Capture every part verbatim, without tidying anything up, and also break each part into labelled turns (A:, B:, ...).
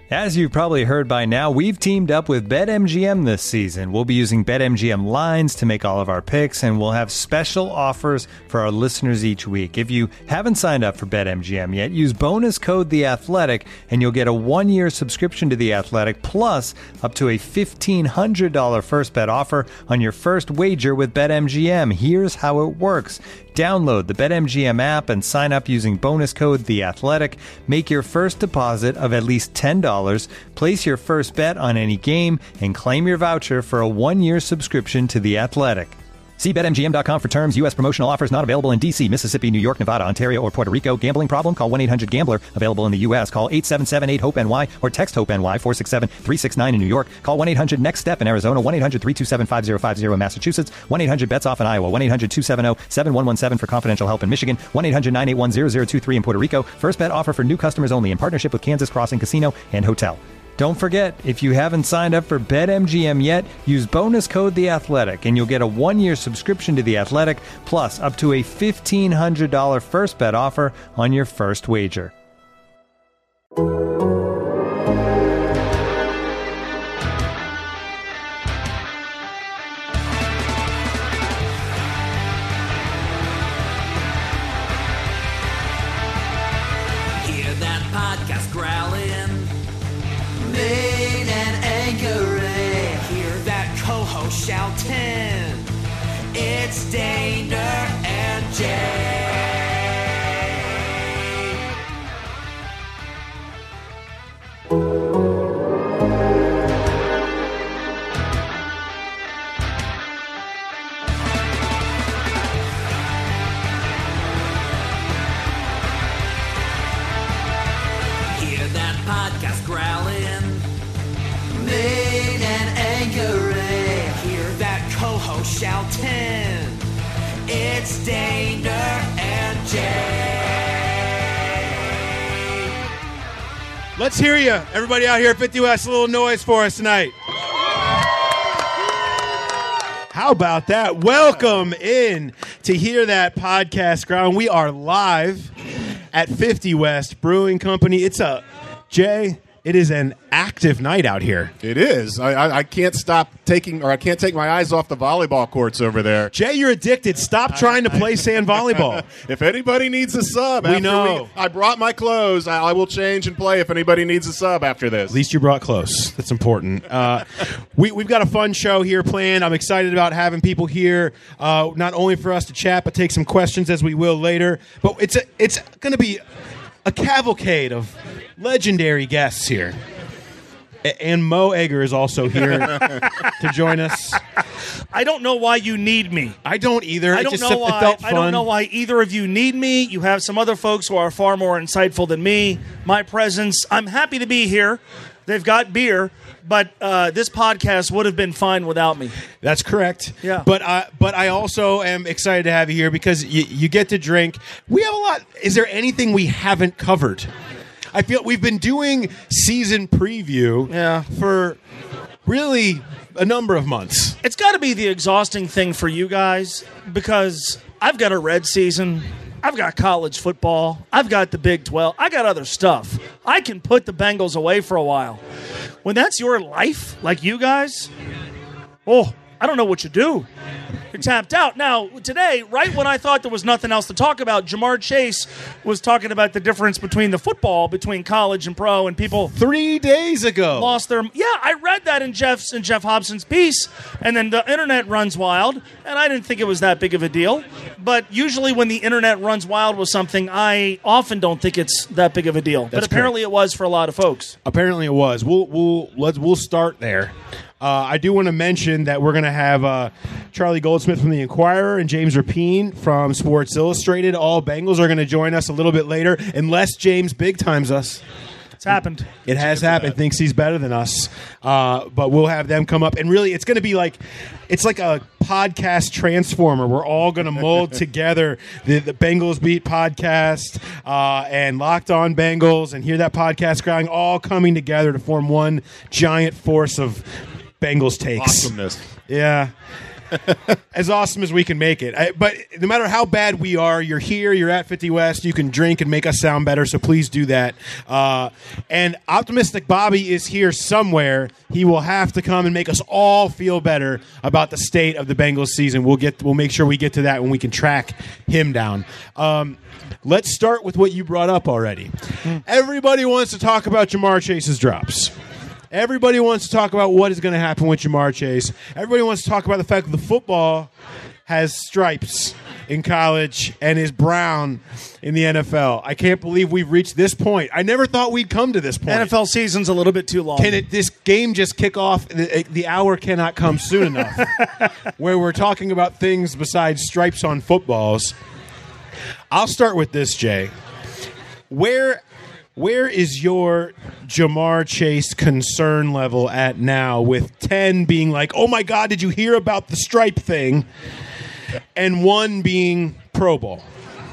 A: As you've probably heard by now, we've teamed up with BetMGM this season. We'll be using BetMGM lines to make all of our picks, and we'll have special offers for our listeners each week. If you haven't signed up for BetMGM yet, use bonus code The Athletic, and you'll get a one-year subscription to The Athletic, plus up to a fifteen hundred dollars first bet offer on your first wager with BetMGM. Here's how it works. Download the BetMGM app and sign up using bonus code The Athletic. Make your first deposit of at least ten dollars. Place your first bet on any game and claim your voucher for a one-year subscription to The Athletic. See Bet M G M dot com for terms. U S promotional offers not available in D C, Mississippi, New York, Nevada, Ontario, or Puerto Rico. Gambling problem? Call one eight hundred gambler. Available in the U S. Call eight seven seven eight hope N Y or text HOPE-NY four six seven three six nine in New York. Call one eight hundred next step in Arizona. one eight hundred three two seven five zero five zero in Massachusetts. one eight hundred bets off in Iowa. one eight hundred two seven zero seven one one seven for confidential help in Michigan. one eight hundred nine eight one zero zero two three in Puerto Rico. First bet offer for new customers only in partnership with Kansas Crossing Casino and Hotel. Don't forget, if you haven't signed up for BetMGM yet, use bonus code The Athletic, and you'll get a one-year subscription to The Athletic, plus up to a fifteen hundred dollars first bet offer on your first wager.
B: Hear that podcast growling. Main and angry. Hear that co-host shouting. It's Daner and Jay. Hear that podcast growling. Main and angry. Hear that co-host shouting. It's Daner and Jay.
C: Let's hear you. Everybody out here at fifty West, a little noise for us tonight. How about that? Welcome in to Hear That Podcast Ground. We are live at fifty West Brewing Company. It's a, Jay, it is an active night out here.
D: It is. I, I, I can't stop taking, or I can't take my eyes off the volleyball courts over there.
C: Jay, you're addicted. Stop trying to play sand volleyball.
D: If anybody needs a sub,
C: We
D: after
C: know.
D: we- I brought my clothes. I, I will change and play if anybody needs a sub after this.
C: At least you brought close. That's important. Uh, we, we've got a fun show here planned. I'm excited about having people here, uh, not only for us to chat, but take some questions as we will later. But it's a, it's going to be a cavalcade of legendary guests here. A- And Mo Egger is also here to join us.
E: I don't know why you need me.
C: I don't either.
E: I
C: It
E: don't
C: just
E: know
C: it
E: why.
C: felt
E: I don't
C: fun.
E: know why either of you need me. You have some other folks who are far more insightful than me. My presence. I'm happy to be here. They've got beer, but uh, this podcast would have been fine without me.
C: That's correct.
E: Yeah.
C: But I, but I also am excited to have you here because you, you get to drink. We have a lot. Is there anything we haven't covered? I feel we've been doing season preview
E: Yeah.
C: for really a number of months.
E: It's got to be the exhausting thing for you guys because I've got a red season. I've got college football. I've got the Big twelve. I got other stuff. I can put the Bengals away for a while. When that's your life, like you guys, oh, I don't know what you do. You're tapped out. Now, today, right when I thought there was nothing else to talk about, Jamar Chase was talking about the difference between the football, between college and pro, and people
C: Three days ago.
E: lost their. Yeah, I read that in Jeff's in Jeff Hobson's piece, and then the internet runs wild, and I didn't think it was that big of a deal. But usually, when the internet runs wild with something, I often don't think it's that big of a deal.
C: That's
E: but apparently, it was for a lot of folks.
C: Apparently, it was. We'll we'll let's we'll start there. Uh, I do want to mention that we're going to have uh, Charlie Goldsmith from the Inquirer and James Rapine from Sports Illustrated. All Bengals are going to join us a little bit later, unless James big times us.
E: It's happened.
C: It has happened. Thinks he's better than us, uh, but we'll have them come up, and really, it's going to be like it's like a podcast transformer. We're all going to mold together the, the Bengals Beat podcast uh, and Locked On Bengals, and Hear That Podcast Ground, all coming together to form one giant force of Bengals takes.
D: Awesomeness.
C: Yeah. as awesome as we can make it. I, but no matter how bad we are, you're here, you're at fifty West, you can drink and make us sound better, so please do that. Uh, and Optimistic Bobby is here somewhere. He will have to come and make us all feel better about the state of the Bengals season. We'll get, we'll make sure we get to that when we can track him down. Um, let's start with what you brought up already. Everybody wants to talk about Ja'Marr Chase's drops. Everybody wants to talk about what is going to happen with Ja'Marr Chase. Everybody wants to talk about the fact that the football has stripes in college and is brown in the N F L. I can't believe we've reached this point. I never thought we'd come to this point.
E: N F L season's a little bit too long.
C: Can it, this game just kick off? The, the hour cannot come soon enough where we're talking about things besides stripes on footballs. I'll start with this, Jay. Where... Where is your Ja'Marr Chase concern level at now, with ten being like, oh, my God, did you hear about the stripe thing, and one being Pro Bowl?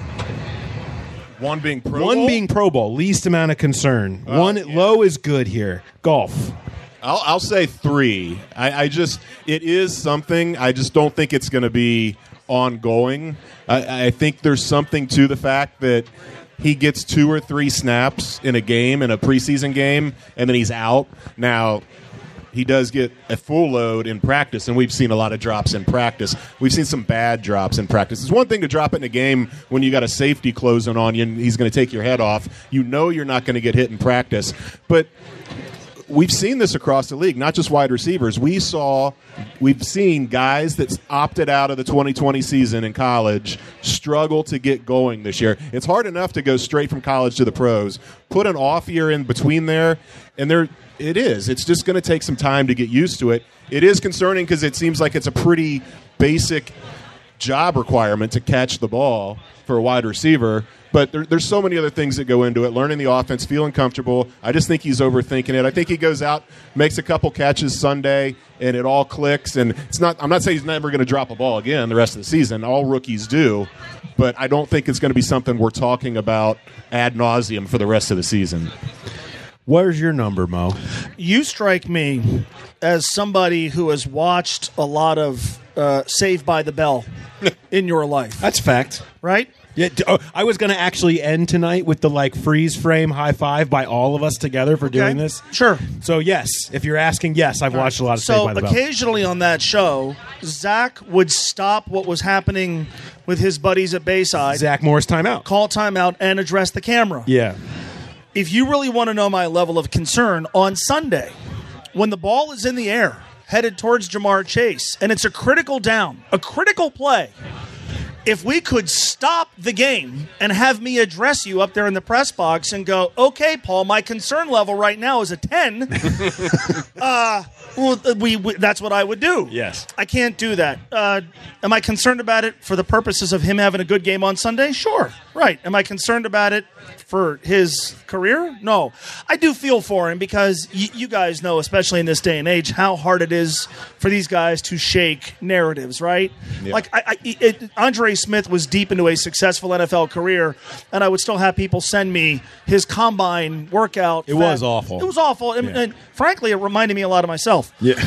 D: One being Pro
C: One
D: Bowl?
C: being Pro Bowl, least amount of concern.
D: Uh,
C: one
D: yeah.
C: low is good here. Golf.
D: I'll, I'll say three. I, I just, it is something. I just don't think it's going to be ongoing. I, I think there's something to the fact that he gets two or three snaps in a game, in a preseason game, and then he's out. Now, he does get a full load in practice, and we've seen a lot of drops in practice. We've seen some bad drops in practice. It's one thing to drop it in a game when you got a safety closing on you and he's going to take your head off. You know you're not going to get hit in practice. But we've seen this across the league, not just wide receivers. We saw, we've seen guys that opted out of the twenty twenty season in college struggle to get going this year. It's hard enough to go straight from college to the pros. Put an off year in between there, and there it is. It's just going to take some time to get used to it. It is concerning because it seems like it's a pretty basic job requirement to catch the ball for a wide receiver. But there, there's so many other things that go into it. Learning the offense, feeling comfortable. I just think he's overthinking it. I think he goes out, makes a couple catches Sunday, and it all clicks. And it's not. I'm not saying he's never going to drop a ball again the rest of the season. All rookies do. But I don't think it's going to be something we're talking about ad nauseum for the rest of the season.
C: Where's your number, Mo?
E: You strike me as somebody who has watched a lot of uh, Saved by the Bell in your life,
C: That's fact.
E: right?
C: Yeah, d- oh, I was going to actually end tonight with the like freeze frame high five by all of us together for doing
E: Okay.
C: this.
E: Sure.
C: So yes, if you're asking, yes, I've watched a lot of Saved
E: So
C: by the Bell.
E: occasionally on that show, Zach would stop what was happening with his buddies at Bayside,
C: Zach Morris timeout.
E: call timeout, and address the camera.
C: Yeah.
E: If you really want to know my level of concern, on Sunday, when the ball is in the air, headed towards Ja'Marr Chase, and it's a critical down, a critical play, if we could stop the game and have me address you up there in the press box and go, okay, Paul, my concern level right now is a ten, uh, well, we, we, that's what I would do.
C: Yes.
E: I can't do that. Uh, am I concerned about it for the purposes of him having a good game on Sunday? Sure. Right. Am I concerned about it for his career? No. I do feel for him because y- you guys know, especially in this day and age, how hard it is for these guys to shake narratives, right?
D: Yeah.
E: Like I, I, it, Andre Smith was deep into a successful N F L career, and I would still have people send me his combine workout.
C: It was awful.
E: It was awful. And,
C: Yeah.
E: and frankly, it reminded me a lot of myself.
C: Yeah.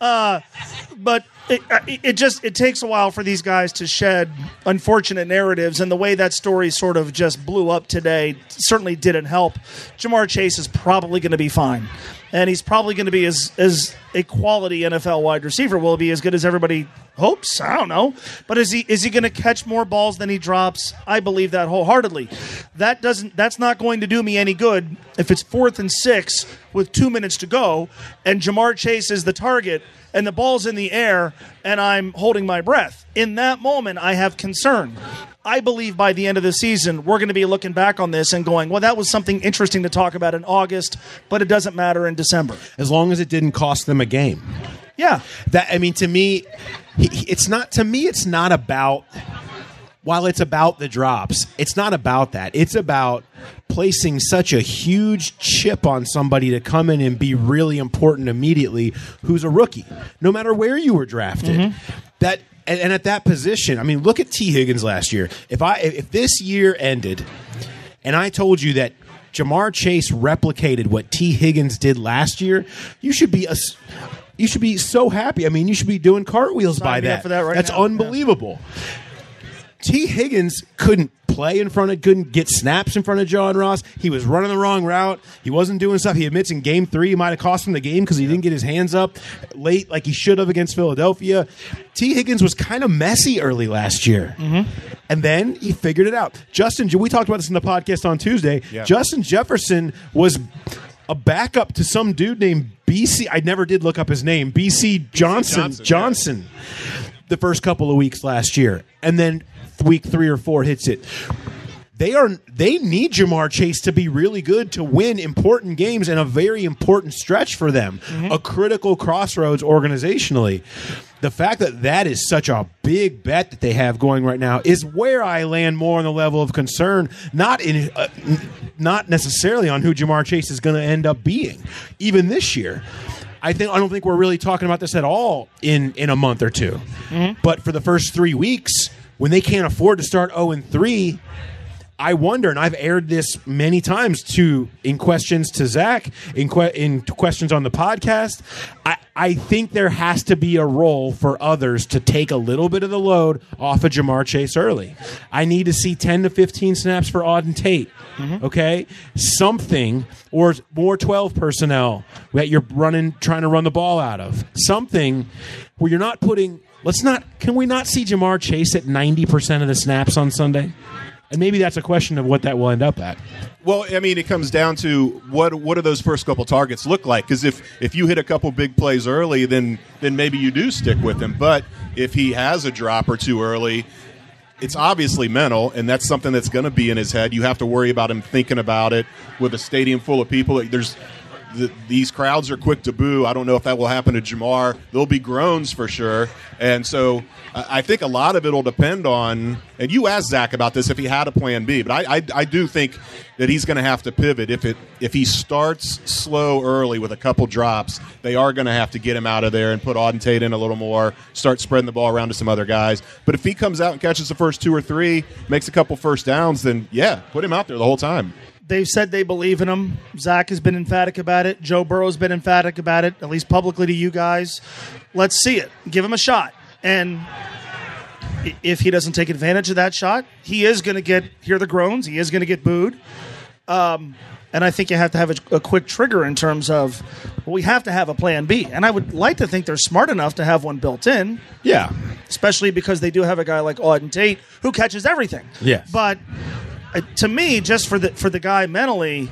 E: But it, it just it takes a while for these guys to shed unfortunate narratives, and the way that story sort of just blew up today certainly didn't help. Ja'Marr Chase is probably going to be fine, and he's probably going to be as as a quality N F L wide receiver. Will he be as good as everybody hopes? I don't know, but is he is he going to catch more balls than he drops? I believe that wholeheartedly. That doesn't that's not going to do me any good if it's fourth and six with two minutes to go, and Ja'Marr Chase is the target, and the ball's in the air, and I'm holding my breath. In that moment, I have concern. I believe by the end of the season, we're going to be looking back on this and going, well, that was something interesting to talk about in August, but it doesn't matter in December.
C: As long as it didn't cost them a game.
E: Yeah.
C: That I mean, to me, he- he- it's not. To me, it's not about. While it's about the drops, it's not about that. It's about placing such a huge chip on somebody to come in and be really important immediately, who's a rookie, no matter where you were drafted.
E: Mm-hmm.
C: That and, and at that position, I mean, look at T. Higgins last year. If I if this year ended, and I told you that Ja'Marr Chase replicated what T. Higgins did last year, you should be a. you should be so happy. I mean, you should be doing cartwheels
E: Sign
C: by
E: me up
C: that.
E: for that right
C: That's
E: now.
C: unbelievable. T. Higgins couldn't play in front of, couldn't get snaps in front of John Ross. He was running the wrong route. He wasn't doing stuff. He admits in game three he might have cost him the game because he didn't get his hands up late like he should have against Philadelphia. T. Higgins was kind of messy early last year. Mm-hmm. And then he figured it out. Justin, we talked about this in the podcast on Tuesday.
D: Yeah.
C: Justin Jefferson was a backup to some dude named B C. I never did look up his name. B C Johnson.
D: Johnson,
C: Johnson. The first couple of weeks last year. And then week three or four hits it. They are they need Jamar Chase to be really good to win important games and a very important stretch for them, mm-hmm. a critical crossroads organizationally. The fact that that is such a big bet that they have going right now is where I land more on the level of concern, not in uh, n- not necessarily on who Jamar Chase is going to end up being, even this year. I think I don't think we're really talking about this at all in, in a month or two. Mm-hmm. But for the first three weeks, when they can't afford to start oh and three, I wonder, and I've aired this many times to in questions to Zach, in, que- in questions on the podcast, I, I think there has to be a role for others to take a little bit of the load off of Jamar Chase early. I need to see ten to fifteen snaps for Auden Tate, mm-hmm. okay? Something, or more twelve personnel that you're running, trying to run the ball out of. Something where you're not putting, let's not, can we not see Jamar Chase at ninety percent of the snaps on Sunday? And maybe that's a question of what that will end up at.
D: Well, I mean, it comes down to what what do those first couple targets look like? Because if, if you hit a couple big plays early, then then maybe you do stick with him. But if he has a drop or two early, it's obviously mental, and that's something that's going to be in his head. You have to worry about him thinking about it with a stadium full of people. There's the, these crowds are quick to boo. I don't know if that will happen to Jamar. There'll be groans for sure. And so I think a lot of it will depend on, and you asked Zach about this, if he had a plan B, but I I, I do think that he's going to have to pivot. If it if he starts slow early with a couple drops, they are going to have to get him out of there and put Auden Tate in a little more, start spreading the ball around to some other guys. But if he comes out and catches the first two or three, makes a couple first downs, then yeah, put him out there the whole time.
E: They've said they believe in him. Zach has been emphatic about it. Joe Burrow's been emphatic about it, at least publicly to you guys. Let's see it. Give him a shot. And if he doesn't take advantage of that shot, he is going to get hear the groans. He is going to get booed. Um, and I think you have to have a, a quick trigger in terms of, well, we have to have a plan B. And I would like to think they're smart enough to have one built in.
C: Yeah.
E: Especially because they do have a guy like Auden Tate who catches everything.
C: Yes.
E: But uh, to me, just for the for the guy mentally,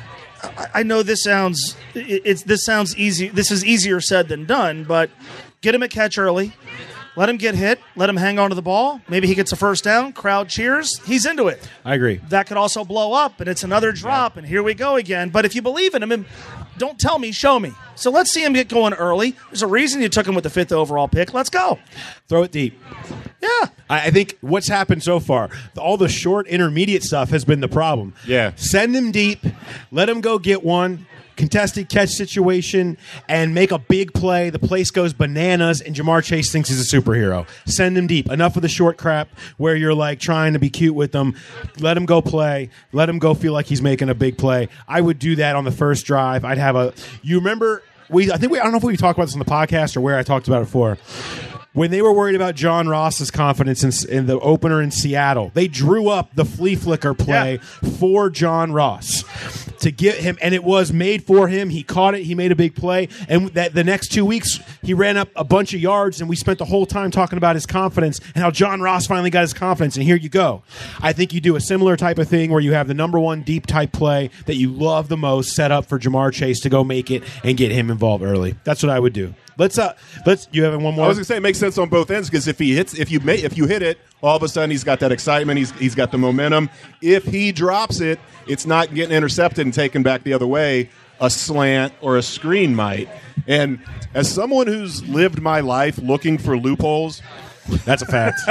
E: I, I know this sounds it, it's this sounds easy. This is easier said than done. But get him a catch early. Let him get hit. Let him hang on to the ball. Maybe he gets a first down. Crowd cheers. He's into it.
C: I agree.
E: That could also blow up, and it's another drop, and here we go again. But if you believe in him, don't tell me, show me. So let's see him get going early. There's a reason you took him with the fifth overall pick. Let's go.
C: Throw it deep.
E: Yeah.
C: I I think what's happened so far, all the short intermediate stuff has been the problem.
D: Yeah.
C: Send him deep. Let him go get one. Contested catch situation and make a big play. The place goes bananas, and Jamar Chase thinks he's a superhero. Send him deep. Enough of the short crap where you're like trying to be cute with them. Let him go play. Let him go feel like he's making a big play. I would do that on the first drive. I'd have a. You remember we? I think we. I don't know if we talked about this on the podcast or where I talked about it before. When they were worried about John Ross's confidence in, in the opener in Seattle, they drew up the flea flicker play yeah. for John Ross to get him, and it was made for him. He caught it. He made a big play, and that the next two weeks he ran up a bunch of yards, and we spent the whole time talking about his confidence and how John Ross finally got his confidence, and here you go. I think you do a similar type of thing where you have the number one deep type play that you love the most set up for Jamar Chase to go make it and get him involved early. That's what I would do. Let's uh, let's. You have one more.
D: I was gonna say it makes sense on both ends because if he hits, if you may, if you hit it, all of a sudden he's got that excitement. He's he's got the momentum. If he drops it, it's not getting intercepted and taken back the other way. A slant or a screen might. And as someone who's lived my life looking for loopholes,
C: that's a fact.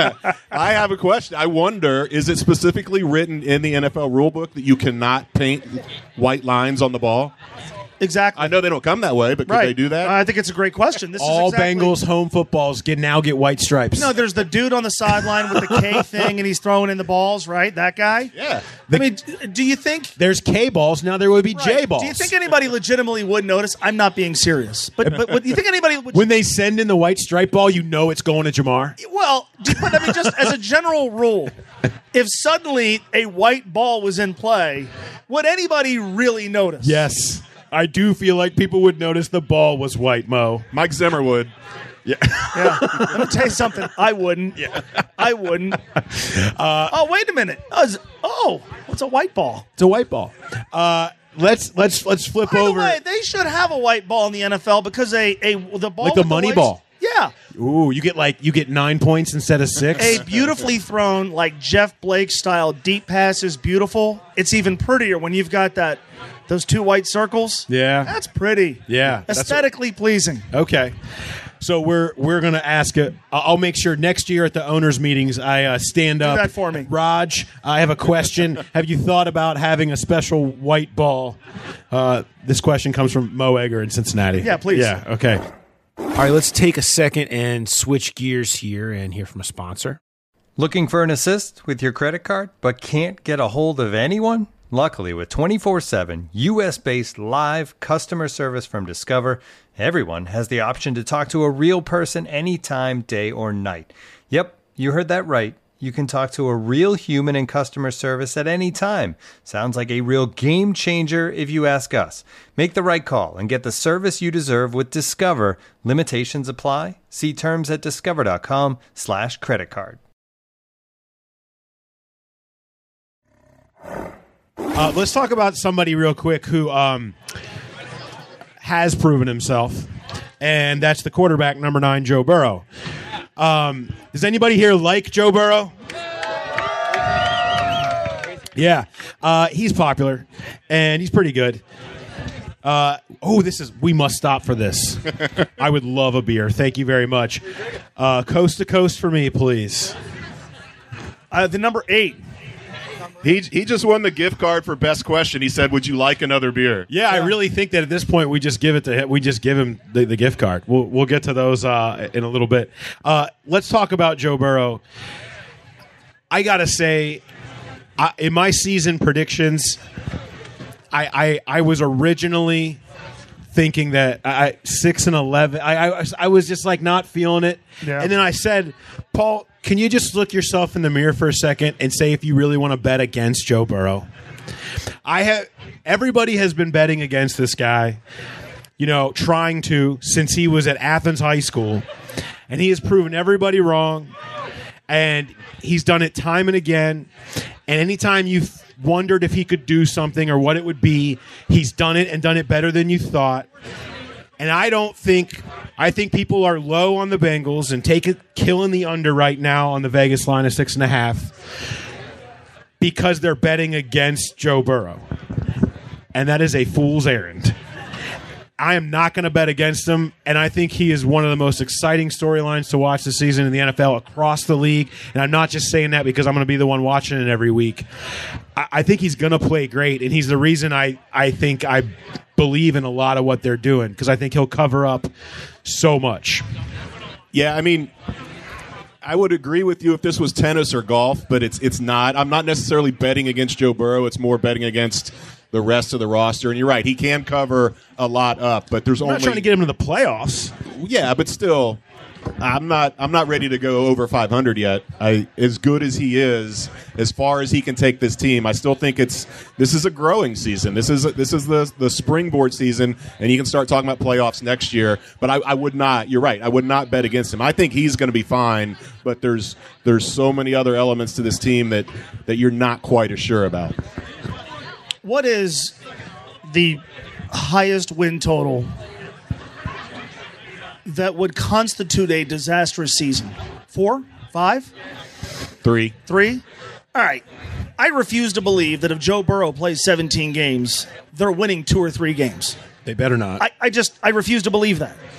D: I have a question. I wonder: is it specifically written in the N F L rulebook that you cannot paint white lines on the ball?
E: Exactly.
D: I know they don't come that way, but could
E: right.
D: they do that?
E: I think it's a great question. This
C: All
E: is exactly,
C: Bengals home footballs get now get white stripes.
E: No, there's the dude on the sideline with the K thing, and he's throwing in the balls, right? That guy?
D: yeah.
E: I mean, do you think...
C: There's K balls, now there would be J
E: Right.
C: balls.
E: Do you think anybody legitimately would notice? I'm not being serious. But but, but do you think anybody would...
C: when they send in the white stripe ball, you know it's going to Jamar?
E: Well, but I mean, just as a general rule, if suddenly a white ball was in play, would anybody really notice?
C: Yes. I do feel like people would notice the ball was white, Mo.
D: Mike Zimmer would.
E: Yeah. Let me tell you something. I wouldn't. Yeah. I wouldn't. Uh, oh, wait a minute. Oh, is- oh, what's a white ball?
C: It's a white ball. Uh, let's let's let's flip
E: By
C: over.
E: the way, they should have a white ball in the N F L because a, a the ball
C: Like the
E: with
C: money
E: white-
C: ball.
E: Yeah.
C: Ooh, you get like you get nine points instead of six.
E: A beautifully thrown, like Jeff Blake style deep pass is beautiful. It's even prettier when you've got that those two white circles.
C: Yeah.
E: That's pretty.
C: Yeah, that's
E: Aesthetically pleasing.
C: Okay. So we're we're gonna ask it. I'll make sure next year at the owners' meetings I uh, stand up.
E: that for me.
C: Raj. I have a question. Have you thought about having a special white ball? Uh, this question comes from Mo Egger in Cincinnati.
E: Yeah, please.
C: Yeah. Okay.
F: All right, let's take a second and switch gears here and hear from a sponsor.
A: Looking for an assist with your credit card, but can't get a hold of anyone? Luckily, with twenty-four seven U S-based live customer service from Discover, everyone has the option to talk to a real person anytime, day or night. Yep, you heard that right. You can talk to a real human in customer service at any time. Sounds like a real game changer if you ask us. Make the right call and get the service you deserve with Discover. Limitations apply. See terms at discover.com slash credit card.
C: Uh, let's talk about somebody real quick who um, has proven himself, and that's the quarterback, number nine, Joe Burrow. Um, does anybody here like Joe Burrow? Yeah, uh, he's popular, and he's pretty good. Uh, oh, this is, we must stop for this. I would love a beer. Thank you very much. Uh, coast to coast for me, please.
E: Uh, the number eight.
D: He he just won the gift card for best question. He said, "Would you like another beer?"
C: Yeah, I really think that at this point we just give it to him. We just give him the, the gift card. We'll we'll get to those uh, in a little bit. Uh, let's talk about Joe Burrow. I gotta say, I, in my season predictions, I I, I was originally thinking that I six and eleven. I, I I was just like not feeling it,
E: Yeah.
C: and then I said, Paul, can you just look yourself in the mirror for a second and say if you really want to bet against Joe Burrow? I have everybody has been betting against this guy, you know, trying to since he was at Athens High School, and he has proven everybody wrong, and he's done it time and again. And anytime you've wondered if he could do something or what it would be, he's done it and done it better than you thought. And I don't think I think people are low on the Bengals and take it killing the under right now on the Vegas line of six and a half because they're betting against Joe Burrow. And that is a fool's errand. I am not going to bet against him, and I think he is one of the most exciting storylines to watch this season in the N F L across the league. And I'm not just saying that because I'm going to be the one watching it every week. I, I think he's going to play great, and he's the reason I, I think I believe in a lot of what they're doing because I think he'll cover up so much.
D: Yeah, I mean, I would agree with you if this was tennis or golf, but it's it's not. I'm not necessarily betting against Joe Burrow. It's more betting against the rest of the roster. And you're right, he can cover a lot up, but there's
C: I'm
D: only
C: not trying to get him to the playoffs.
D: Yeah, but still, I'm not. I'm not ready to go over five hundred yet. I, as good as he is, as far as he can take this team, I still think it's. This is a growing season. This is this is the the springboard season, and you can start talking about playoffs next year. But I, I would not. You're right. I would not bet against him. I think he's going to be fine. But there's there's so many other elements to this team that that you're not quite as sure about.
E: What is the highest win total that would constitute a disastrous season? Four? Five?
D: Three.
E: Three? All right. I refuse to believe that if Joe Burrow plays seventeen games, they're winning two or three games.
C: They better not.
E: I, I just, I refuse to believe that.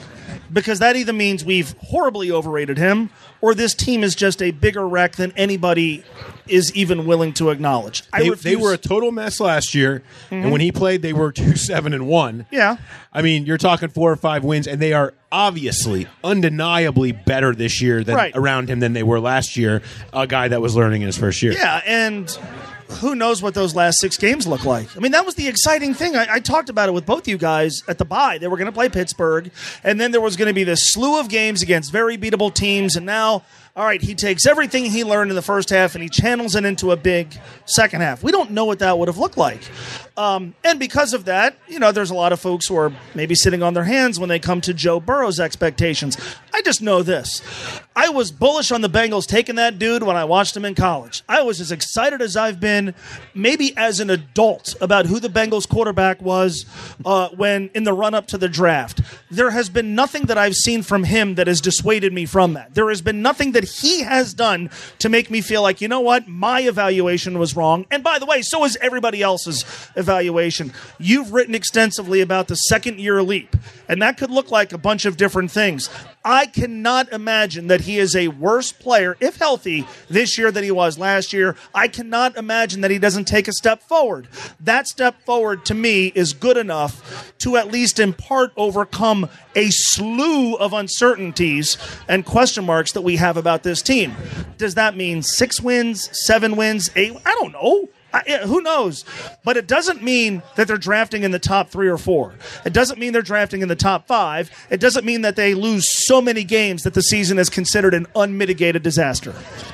E: because that either means we've horribly overrated him or this team is just a bigger wreck than anybody is even willing to acknowledge. I
C: They,
E: refuse.
C: they were a total mess last year, and when he played, they were two seven and one.
E: Yeah.
C: I mean, you're talking four or five wins, and they are obviously, undeniably better this year than
E: Right.
C: around him than they were last year. A guy that was learning in his first year.
E: Yeah, and who knows what those last six games look like. I mean, that was the exciting thing. I, I talked about it with both you guys at the bye. They were going to play Pittsburgh, and then there was going to be this slew of games against very beatable teams, and now, all right, he takes everything he learned in the first half and he channels it into a big second half. We don't know what that would have looked like. Um, and because of that, you know, there's a lot of folks who are maybe sitting on their hands when they come to Joe Burrow's expectations. I just know this. I was bullish on the Bengals taking that dude when I watched him in college. I was as excited as I've been maybe as an adult about who the Bengals quarterback was uh, when in the run-up to the draft. There has been nothing that I've seen from him that has dissuaded me from that. There has been nothing that he has done to make me feel like, you know what, my evaluation was wrong. And by the way, so is everybody else's evaluation. You've written extensively about the second-year leap, and that could look like a bunch of different things. I cannot imagine that he is a worse player, if healthy, this year than he was last year. I cannot imagine that he doesn't take a step forward. That step forward, to me, is good enough to at least in part overcome a slew of uncertainties and question marks that we have about this team. Does that mean six wins, seven wins, eight? I don't know. I, who knows? But it doesn't mean that they're drafting in the top three or four. It doesn't mean they're drafting in the top five. It doesn't mean that they lose so many games that the season is considered an unmitigated disaster.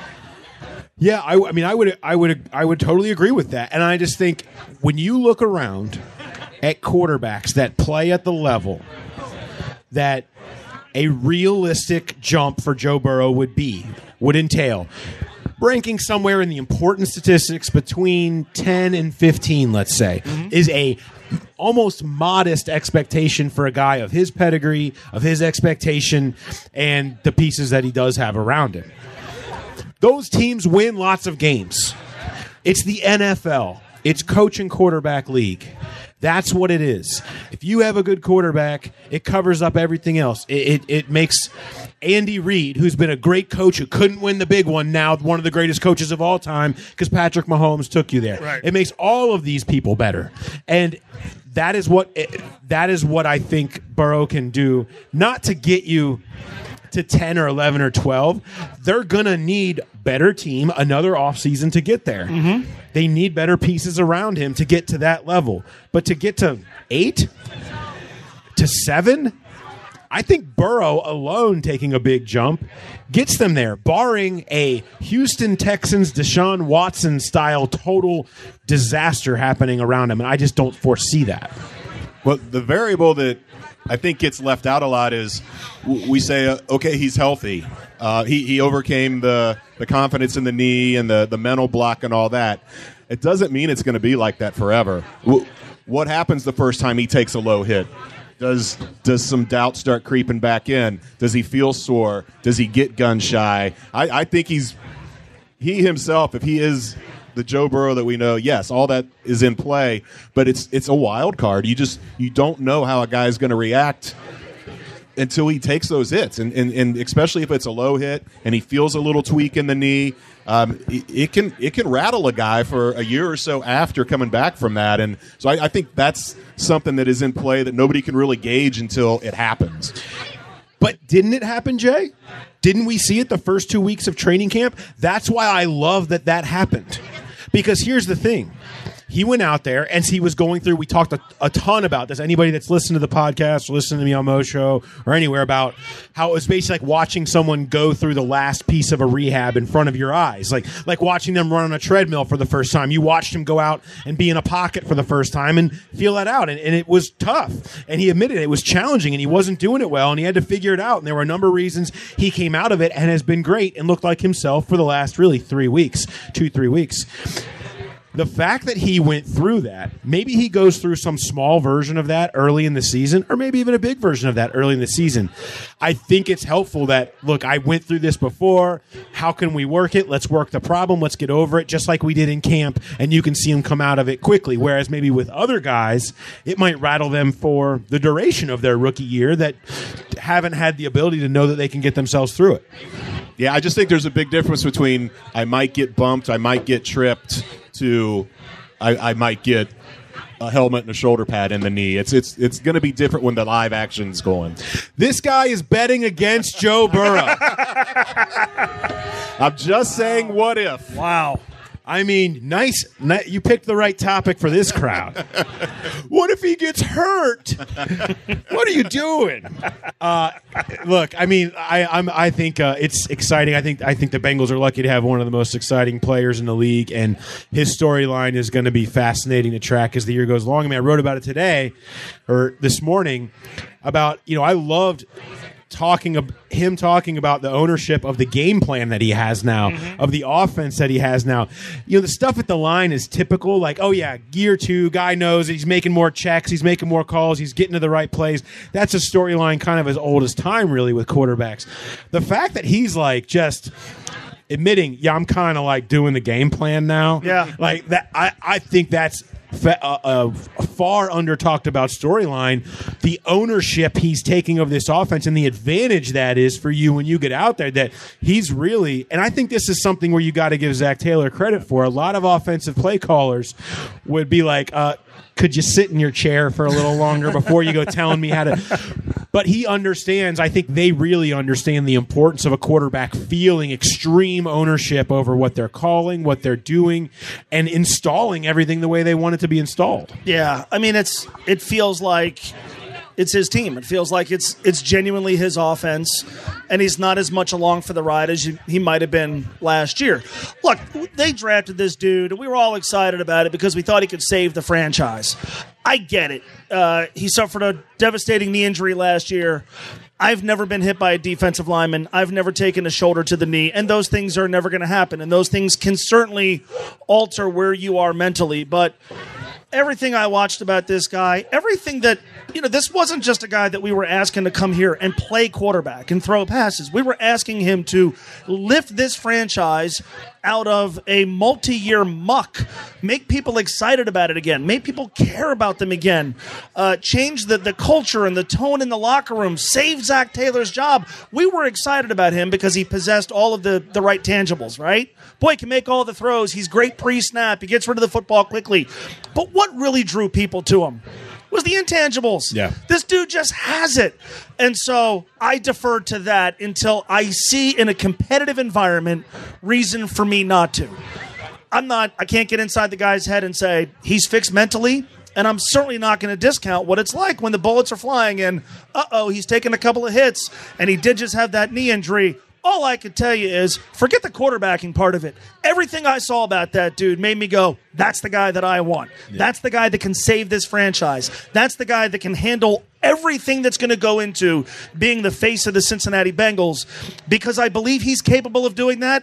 C: Yeah, I, I mean, I would, I would, I would totally agree with that. And I just think when you look around at quarterbacks that play at the level that a realistic jump for Joe Burrow would be, would entail ranking somewhere in the important statistics between ten and fifteen, let's say, mm-hmm. is a almost modest expectation for a guy of his pedigree, of his expectation, and the pieces that he does have around him. Those teams win lots of games. It's the N F L. It's coach and quarterback league. That's what it is. If you have a good quarterback, it covers up everything else. It, it, it makes Andy Reid, who's been a great coach who couldn't win the big one, now one of the greatest coaches of all time because Patrick Mahomes took you there.
E: Right.
C: It makes all of these people better. And that is what it, that is what I think Burrow can do, not to get you to ten or eleven or twelve. They're going to need better team another offseason to get there. Mm-hmm. They need better pieces around him to get to that level. But to get to eight, to seven, I think Burrow alone taking a big jump gets them there, barring a Houston Texans Deshaun Watson style total disaster happening around him. And I just don't foresee that.
D: Well, the variable that I think gets left out a lot is we say, uh, okay, he's healthy. Uh, he, he overcame the, the confidence in the knee and the, the mental block and all that. It doesn't mean it's going to be like that forever. What happens the first time he takes a low hit? Does does some doubt start creeping back in? Does he feel sore? Does he get gun shy? I, I think he's he himself, if he is the Joe Burrow that we know, yes, all that is in play, but it's it's a wild card. You just you don't know how a guy's going to react until he takes those hits, and, and and especially if it's a low hit and he feels a little tweak in the knee, um, it, it can it can rattle a guy for a year or so after coming back from that. And so I, I think that's something that is in play that nobody can really gauge until it happens.
C: But didn't it happen, Jay? Didn't we see it the first two weeks of training camp? That's why I love that that happened. Because here's the thing. He went out there, and he was going through, we talked a, a ton about this. Anybody that's listened to the podcast or listened to me on Mo Show or anywhere about how it was basically like watching someone go through the last piece of a rehab in front of your eyes. Like like watching them run on a treadmill for the first time. You watched him go out and be in a pocket for the first time and feel that out. And, and it was tough. And he admitted it was challenging, and he wasn't doing it well, and he had to figure it out. And there were a number of reasons he came out of it and has been great and looked like himself for the last really three weeks, two, three weeks. the fact that he went through that, maybe he goes through some small version of that early in the season, or maybe even a big version of that early in the season. I think it's helpful that, look, I went through this before. How can we work it? Let's work the problem. Let's get over it, just like we did in camp, and you can see him come out of it quickly. Whereas maybe with other guys, it might rattle them for the duration of their rookie year that haven't had the ability to know that they can get themselves through it.
D: Yeah, I just think there's a big difference between I might get bumped, I might get tripped, to I, I might get a helmet and a shoulder pad in the knee. It's it's it's going to be different when the live action's going.
C: This guy is betting against Joe Burrow.
D: I'm just saying, what if?
E: Wow.
C: I mean, nice. Ni- you picked the right topic for this crowd. What if he gets hurt? What are you doing? Uh, look, I mean, I I'm, I think uh, it's exciting. I think I think the Bengals are lucky to have one of the most exciting players in the league, and his storyline is going to be fascinating to track as the year goes along. I mean, I wrote about it today or this morning about, you know, I loved talking of him talking about the ownership of the game plan that he has now, mm-hmm. of the offense that he has now. You know, the stuff at the line is typical, like, oh yeah, gear two, guy knows he's making more checks, he's making more calls, he's getting to the right plays. That's a storyline kind of as old as time, really, with quarterbacks. The fact that he's like just admitting, yeah, I'm kind of like doing the game plan now.
E: Yeah.
C: Like that, I, I think that's A, a, a far under talked about storyline. The ownership he's taking of this offense and the advantage that is for you when you get out there, that he's really, and I think this is something where you got to give Zach Taylor credit for. A lot of offensive play callers would be like, uh, could you sit in your chair for a little longer before you go telling me how to? But he understands. I think they really understand the importance of a quarterback feeling extreme ownership over what they're calling, what they're doing, and installing everything the way they want it to be installed.
E: Yeah, I mean, it's it feels like it's his team. It feels like it's it's genuinely his offense, and he's not as much along for the ride as you, he might have been last year. Look, they drafted this dude, and we were all excited about it because we thought he could save the franchise. I get it. Uh, he suffered a devastating knee injury last year. I've never been hit by a defensive lineman. I've never taken a shoulder to the knee, and those things are never going to happen, and those things can certainly alter where you are mentally, but everything I watched about this guy, everything that, you know, this wasn't just a guy that we were asking to come here and play quarterback and throw passes. We were asking him to lift this franchise out of a multi-year muck, make people excited about it again, make people care about them again, uh, change the, the culture and the tone in the locker room, save Zach Taylor's job. We were excited about him because he possessed all of the, the right tangibles, right? Boy, he can make all the throws. He's great pre-snap. He gets rid of the football quickly. But what really drew people to him was the intangibles.
C: Yeah.
E: This dude just has it. And so I defer to that until I see in a competitive environment reason for me not to. I'm not, I can't get inside the guy's head and say he's fixed mentally, and I'm certainly not going to discount what it's like when the bullets are flying and, uh-oh, he's taking a couple of hits, and he did just have that knee injury. All I can tell you is, forget the quarterbacking part of it. Everything I saw about that dude made me go, that's the guy that I want. Yeah. That's the guy that can save this franchise. That's the guy that can handle everything that's going to go into being the face of the Cincinnati Bengals. Because I believe he's capable of doing that,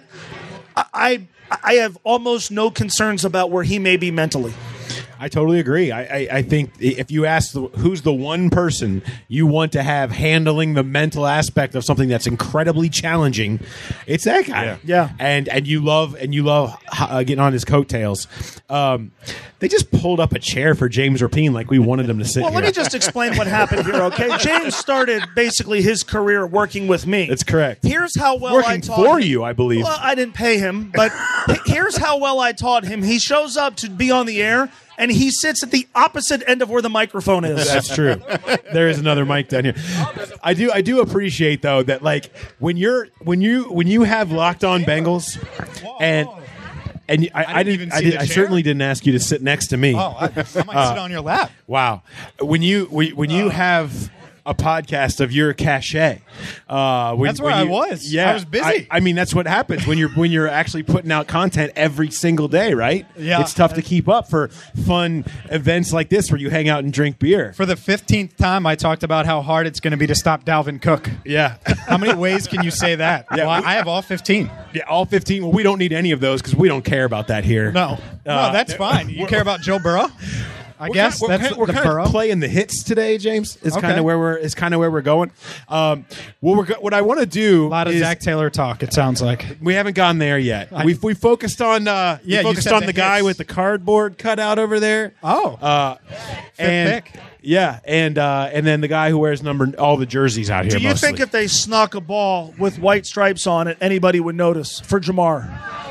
E: I, I, I have almost no concerns about where he may be mentally.
C: I totally agree. I, I, I think if you ask the, who's the one person you want to have handling the mental aspect of something that's incredibly challenging, it's that guy.
E: Yeah, yeah.
C: And and you love and you love uh, getting on his coattails. Um, they just pulled up a chair for James Rapien like we wanted him to sit.
E: Well,
C: here.
E: let me just explain what happened here. Okay, James started basically his career working with me.
C: That's correct.
E: Here's how well
C: working
E: I taught
C: for
E: him.
C: you, I believe.
E: Well, I didn't pay him, but here's how well I taught him. He shows up to be on the air, and he sits at the opposite end of where the microphone is.
C: That's true. There is another mic down here. I do I do appreciate though that like when you're when you when you have Locked On Bengals and and I, I, I didn't,
G: even
C: I,
G: see
C: did,
G: the
C: I
G: chair?
C: certainly didn't ask you to sit next to me.
G: Oh, I, I might
C: Uh,
G: sit on your lap.
C: Wow. When you when you have a podcast of your cachet. Uh, when,
G: That's where
C: when
G: I
C: you-
G: was.
C: Yeah,
G: I was busy.
C: I, I mean, that's what happens when you're when you're actually putting out content every single day, right?
G: Yeah.
C: It's tough to keep up for fun events like this where you hang out and drink beer.
G: For the fifteenth time, I talked about how hard it's going to be to stop Dalvin Cook.
C: Yeah.
G: How many ways can you say that?
C: Yeah,
G: well,
C: we-
G: I have all fifteen.
C: Yeah, all fifteen. Well, we don't need any of those because we don't care about that here.
G: No,
C: Uh,
G: no, that's fine. You care about Joe Burrow? I
C: We're
G: guess
C: kind, we're
G: that's
C: kind, we're
G: the
C: kind
G: Burrow.
C: of playing the hits today, James. Is
G: Okay.
C: kind of where we're is kind of where we're going. Um, what we're go- what I want to do
G: A lot of
C: is
G: Zach Taylor talk. It sounds like.
C: we haven't gone there yet.
G: I-
C: We've we focused on uh,
G: Yeah,
C: we
G: you
C: focused
G: said
C: on
G: the
C: the, guy
G: hits.
C: with the cardboard cutout over there.
G: Oh,
C: Uh, and
G: pick.
C: yeah, and uh, and then the guy who wears number all the jerseys out here.
E: Do you
C: mostly.
E: think if they snuck a ball with white stripes on it, anybody would notice for Jamar?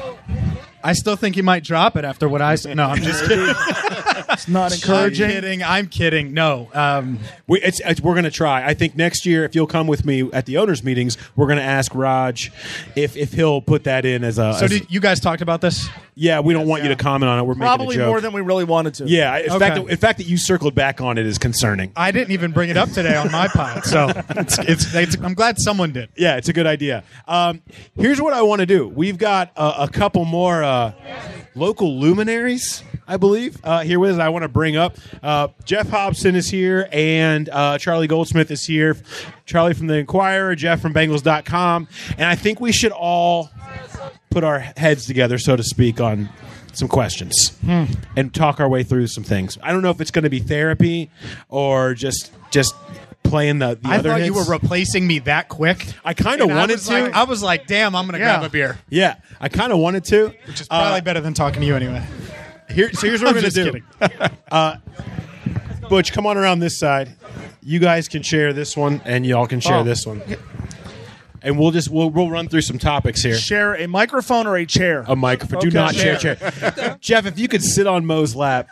G: I still think he might drop it after what I said. No, I'm just kidding.
E: It's not
G: I'm
E: encouraging.
G: kidding. I'm kidding. No. Um,
C: We, it's, it's, we're going to try. I think next year, if you'll come with me at the owners' meetings, we're going to ask Raj if if he'll put that in as a.
G: so
C: as-
G: did you guys talked about this?
C: yeah, we don't want you to comment on it. We're
E: Probably
C: making a joke.
E: more than we really wanted to.
C: Yeah, in
G: Okay.
C: fact, in fact that you circled back on it is concerning.
G: I didn't even bring it up today on my pod, so it's, it's, it's, I'm glad someone did.
C: Yeah, it's a good idea. Um, here's what I want to do. We've got a, a couple more uh, local luminaries, I believe, uh, here with us. I want to bring up uh, Jeff Hobson is here, and uh, Charlie Goldsmith is here. Charlie from the Inquirer, Jeff from Bengals dot com, and I think we should all put our heads together, so to speak, on some questions
G: Hmm.
C: and talk our way through some things. I don't know if it's going to be therapy or just just playing the, the
G: I
C: other
G: thought you
C: hits.
G: were replacing me that quick.
C: I kind of
G: And I
C: wanted
G: was
C: to.
G: like- I was like, damn, I'm going to
E: Yeah.
G: grab a beer.
C: Yeah, I kind of wanted to.
G: Which is probably
C: Uh,
G: better than talking to you anyway.
C: Here, so here's what
G: I'm
C: we're
G: just
C: gonna do. uh, Butch, come on around this side. You guys can share this one, and y'all can share
E: Oh.
C: this one. And we'll just we'll we'll run through some topics here.
E: Share a microphone or a chair.
C: A microphone. Do
E: Okay.
C: not share chair. Jeff, if you could sit on Mo's lap,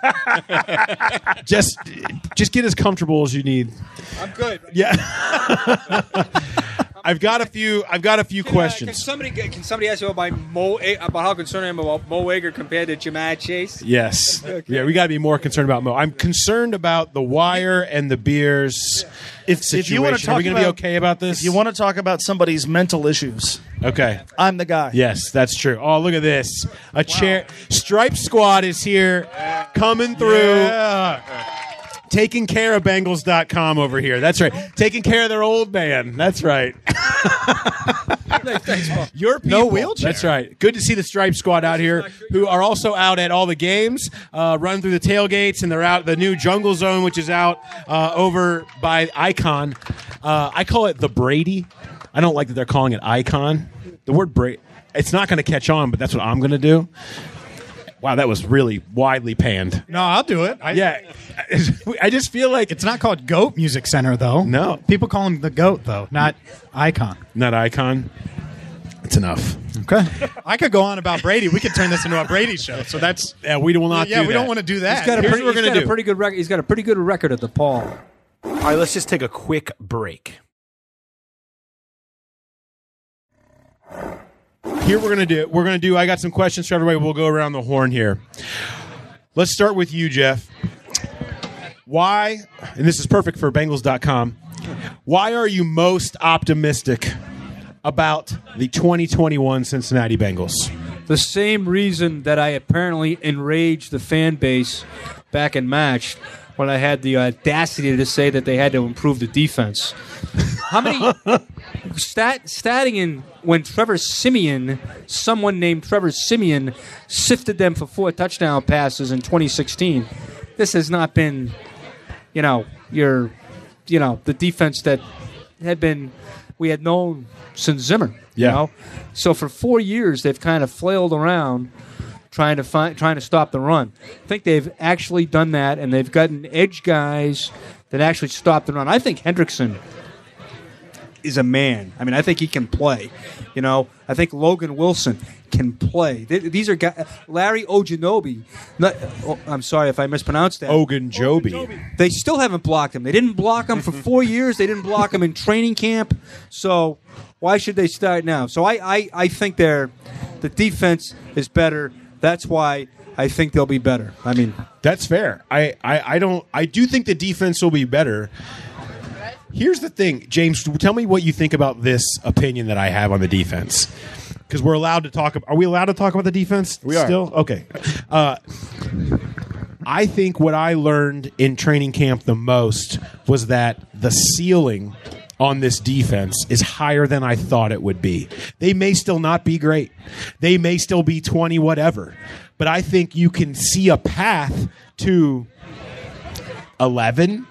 C: just just get as comfortable as you need.
H: I'm good.
C: Yeah. I've got a few. I've got a few
H: Can
C: questions.
H: somebody can somebody ask you about my Mo about how concerned I am about Mo Ager compared to Jamar Chase?
C: Yes. Yeah, we got to be more concerned about Mo. I'm concerned about the wire and the beers.
E: If,
C: situation.
E: if you want to talk
C: Are we going to be
E: about-
C: okay about this?
E: If you want to talk about somebody's mental issues,
C: Okay.
E: I'm the guy.
C: Yes, that's true. Oh, look at this. A chair. Stripe Squad is here, coming through, taking care of Bengals dot com over here. That's right. Taking care of their old man. That's right.
H: Thanks, Paul.
C: Your people.
G: No wheelchair.
C: That's right. Good to see the Stripe Squad out here, who are also out at all the games, uh, run through the tailgates, and they're out at the new Jungle Zone, which is out uh, over by Icon. Uh, I call it the Brady. I don't like that they're calling it Icon. The word Brady, it's not going to catch on, but that's what I'm going to do. Wow, that was really widely panned.
G: No, I'll do it. I,
C: Yeah, I just feel like
G: It's not called GOAT Music Center, though.
C: No.
G: People call him the GOAT, though, not Icon.
C: not Icon. It's enough.
G: Okay. I could go on about Brady. We could turn this into a Brady show. So that's.
C: Yeah, we will not.
G: Yeah,
C: do
G: we
C: that.
G: don't want to do that.
H: He's got a
C: Here's
H: pretty,
C: what we're
H: he's
C: gonna
H: got
C: do.
H: a pretty good record. He's got a pretty good record at the Paul.
F: All right, let's just take a quick break.
C: Here we're gonna do. We're gonna do. I got some questions for everybody. We'll go around the horn here. Let's start with you, Jeff. Why? And this is perfect for Bengals dot com. Why are you most optimistic about the twenty twenty-one Cincinnati Bengals?
I: The same reason that I apparently enraged the fan base back in March when I had the audacity to say that they had to improve the defense. How many stat statting in when Trevor Siemian, someone named Trevor Siemian, sifted them for four touchdown passes in twenty sixteen? This has not been, you know, your, you know, the defense that had been we had known since Zimmer.
C: Yeah.
I: You know? So for four years they've kind of flailed around trying to find trying to stop the run. I think they've actually done that, and they've gotten edge guys that actually stop the run. I think Hendrickson is a man. I mean, I think he can play. You know, I think Logan Wilson can play. Th- These are guys. Larry Ojanobi. Not, oh, I'm sorry if I mispronounced that.
C: Ogunjobi.
I: They still haven't blocked him. They didn't block him for four years. They didn't block him in training camp. So why should they start now? So I, I, I think they're the defense is better. That's why I think they'll be better. I mean,
C: That's fair. I, I, I don't. I do think the defense will be better. Here's the thing, James. Tell me what you think about this opinion that I have on the defense. Because we're allowed to talk. Are we allowed to talk about the defense?
D: We are.
C: Still? Okay. Uh, I think what I learned in training camp the most was that the ceiling on this defense is higher than I thought it would be. They may still not be great. They may still be twenty whatever. But I think you can see a path to eleven,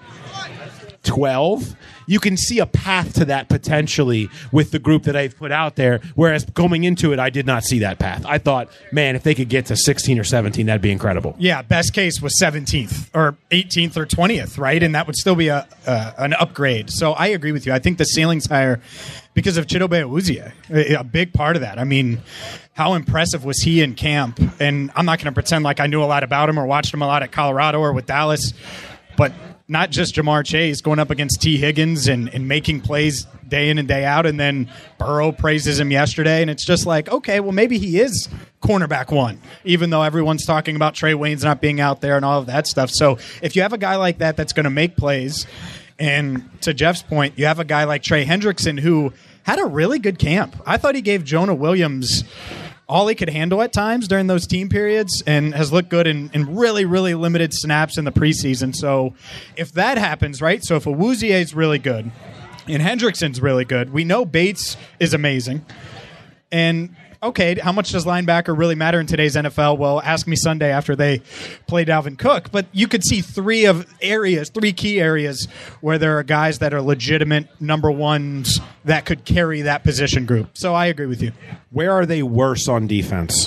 C: twelve. You can see a path to that potentially with the group that I've put out there, whereas going into it, I did not see that path. I thought, man, if they could get to sixteen or seventeen, that'd be incredible.
G: Yeah, best case was seventeenth or eighteenth or twentieth, right? And that would still be a uh, an upgrade. So I agree with you. I think the ceiling's higher because of Chidobe Awuzie, a, a big part of that. I mean, how impressive was he in camp? And I'm not going to pretend like I knew a lot about him or watched him a lot at Colorado or with Dallas, but not just Jamar Chase going up against T. Higgins and, and making plays day in and day out, and then Burrow praises him yesterday, and it's just like, okay, well, maybe he is cornerback one, even though everyone's talking about Trey Waynes not being out there and all of that stuff. So if you have a guy like that that's going to make plays, and to Jeff's point, you have a guy like Trey Hendrickson who had a really good camp. I thought he gave Jonah Williams all he could handle at times during those team periods and has looked good in, in really, really limited snaps in the preseason. So if that happens, right, so if Awuzie is really good and Hendrickson's really good, we know Bates is amazing. And, okay, how much does linebacker really matter in today's N F L? Well, ask me Sunday after they play Dalvin Cook. But you could see three of areas, three key areas where there are guys that are legitimate number ones that could carry that position group. So I agree with you.
C: Where are they worse on defense?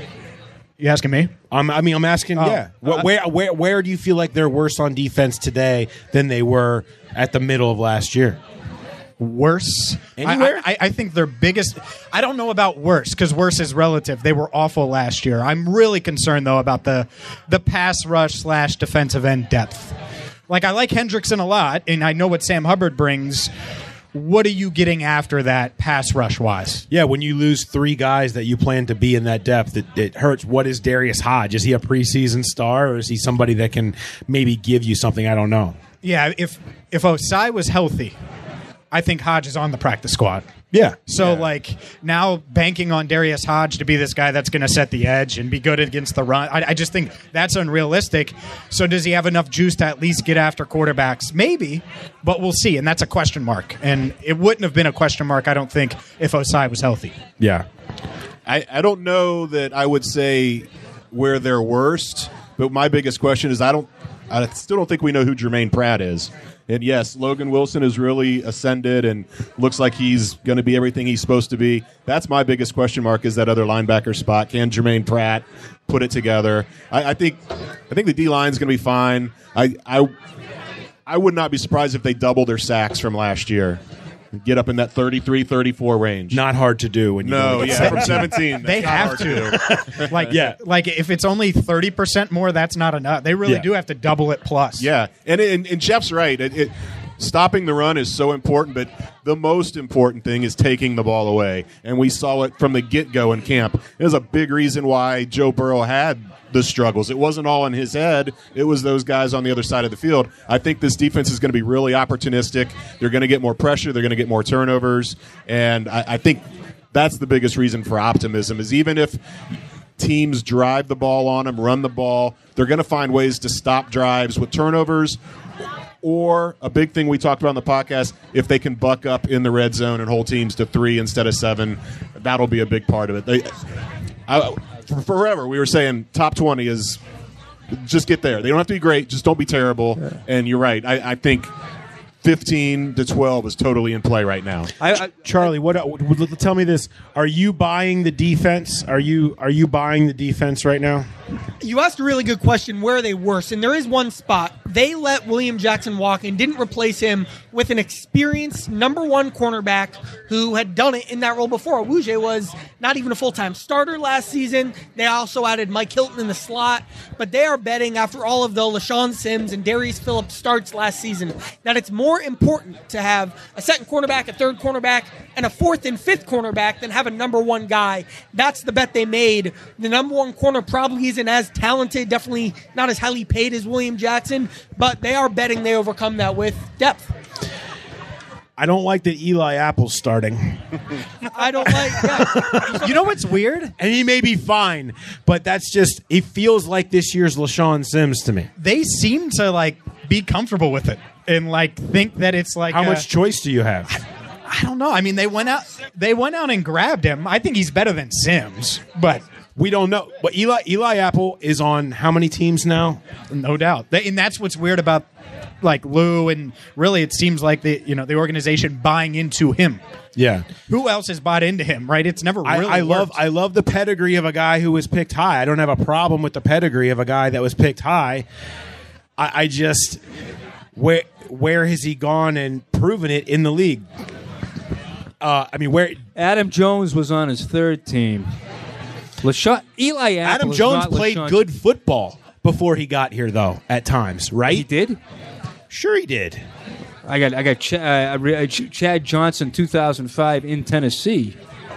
G: You asking me?
C: Um, I mean, I'm asking,
G: Oh.
C: yeah. Where, where, where, where do you feel like they're worse on defense today than they were at the middle of last year?
G: Worse?
C: Anywhere?
G: I, I, I think their biggest... I don't know about worse, because worse is relative. They were awful last year. I'm really concerned, though, about the, the pass rush slash defensive end depth. Like, I like Hendrickson a lot, and I know what Sam Hubbard brings. What are you getting after that pass rush-wise?
C: Yeah, when you lose three guys that you plan to be in that depth, it, it hurts. What is Darius Hodge? Is he a preseason star, or is he somebody that can maybe give you something? I don't know.
G: Yeah, if, if Osai was healthy, I think Hodge is on the practice squad.
C: Yeah.
G: So,
C: yeah.
G: like, now banking on Darius Hodge to be this guy that's going to set the edge and be good against the run, I, I just think that's unrealistic. So does he have enough juice to at least get after quarterbacks? Maybe, but we'll see, and that's a question mark. And it wouldn't have been a question mark, I don't think, if Osai was healthy.
C: Yeah.
D: I, I don't know that I would say where they're worst, but my biggest question is I don't. I still don't think we know who Jermaine Pratt is. And yes, Logan Wilson has really ascended and looks like he's going to be everything he's supposed to be. That's my biggest question mark, is that other linebacker spot. Can Jermaine Pratt put it together? I, I think I think the D-line is going to be fine. I, I I would not be surprised if they double their sacks from last year. Get up in that thirty-three, thirty-four range.
C: Not hard to do when you
D: No,
C: go to
D: yeah, from seventeen.
G: They have to. like,
C: Yeah.
G: like if it's only thirty percent more, that's not enough. They really
C: Yeah.
G: do have to double it plus.
D: Yeah, and and, and Jeff's right. It, it, stopping the run is so important, but the most important thing is taking the ball away. And we saw it from the get-go in camp. It was a big reason why Joe Burrow had the struggles. It wasn't all in his head. It was those guys on the other side of the field. I think this defense is going to be really opportunistic. They're going to get more pressure. They're going to get more turnovers. And I, I think that's the biggest reason for optimism, is even if teams drive the ball on them, run the ball, they're going to find ways to stop drives with turnovers. Or a big thing we talked about on the podcast, if they can buck up in the red zone and hold teams to three instead of seven, that'll be a big part of it. They, I, for forever, we were saying top twenty is just get there. They don't have to be great, just don't be terrible. Yeah. And you're right. I, I think fifteen to twelve is totally in play right now.
C: I, I, Charlie, what? Tell me this: are you buying the defense? Are you are you buying the defense right now?
J: You asked a really good question. Where are they worse? And there is one spot. They let William Jackson walk and didn't replace him with an experienced number one cornerback who had done it in that role before. Awuzie was not even a full-time starter last season. They also added Mike Hilton in the slot. But they are betting, after all of the LaShawn Sims and Darius Phillips starts last season, that it's more important to have a second cornerback, a third cornerback, and a fourth and fifth cornerback than have a number one guy. That's the bet they made. The number one corner probably isn't as talented, definitely not as highly paid as William Jackson, but they are betting they overcome that with depth.
C: I don't like that Eli Apple's starting.
J: I don't like yeah.
G: You know what's weird?
C: And he may be fine, but that's just, it feels like this year's LaShawn Sims to me.
G: They seem to like be comfortable with it and like think that it's like
C: How
G: a-
C: much choice do you have?
G: I don't know. I mean, they went out. They went out and grabbed him. I think he's better than Sims, but
C: We don't know. But Eli Eli Apple is on how many teams now?
G: no doubt. They, and that's what's weird about like Lou, and really, it seems like the you know the organization buying into him.
C: Yeah.
G: Who else has bought into him? Right? It's never
C: I,
G: really.
C: I love
G: worked.
C: I love the pedigree of a guy who was picked high. I don't have a problem with the pedigree of a guy that was picked high. I, I just where where has he gone and proven it in the league? Uh, I mean, where
I: Adam Jones was on his third team. LaShawn, Eli Apple
C: Adam
I: is
C: Jones
I: not
C: played
I: LaShawn.
C: good football before he got here, though. At times, right?
I: He did.
C: Sure, he did.
I: I got I got Ch- uh, uh, Ch- Chad Johnson, two thousand five in Tennessee.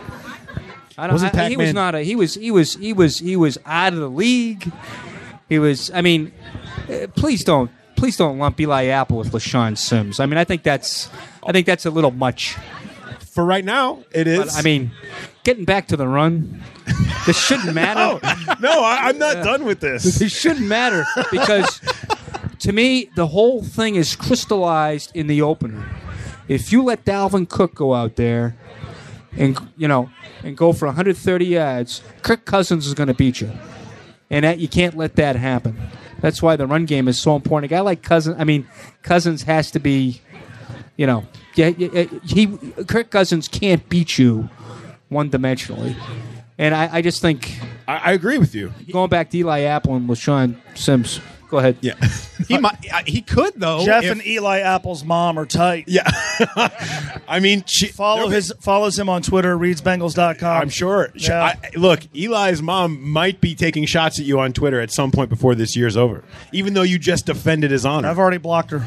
I: I don't.
C: Wasn't
I: I, he was
C: Pac-Man-
I: not a. He was. He was. He was. He was out of the league. He was. I mean, uh, please don't. Please don't lump Eli Apple with LaShawn Sims. I mean, I think that's. I think that's a little much.
C: For right now, it is.
I: But, I mean, getting back to the run, this shouldn't matter.
C: no, I, I'm not done with this.
I: It shouldn't matter because, to me, the whole thing is crystallized in the opener. If you let Dalvin Cook go out there and you know and go for one hundred thirty yards, Kirk Cousins is going to beat you, and that you can't let that happen. That's why the run game is so important. A guy like Cousins, I mean, Cousins has to be, you know, yeah, yeah, he Kirk Cousins can't beat you one dimensionally, and I, I just think
C: I, I agree with you.
I: going back to Eli Apple and LaShawn Sims. Go ahead.
C: Yeah.
G: He might. He could though.
E: Jeff
G: if-
E: and Eli Apple's mom are tight.
C: Yeah. I mean, she,
E: Follow his follows him on Twitter, reads bengals dot com.
C: I'm sure. Sh-
E: Yeah.
C: I, look, Eli's mom might be taking shots at you on Twitter at some point before this year's over, even though you just defended his honor.
E: I've already blocked her.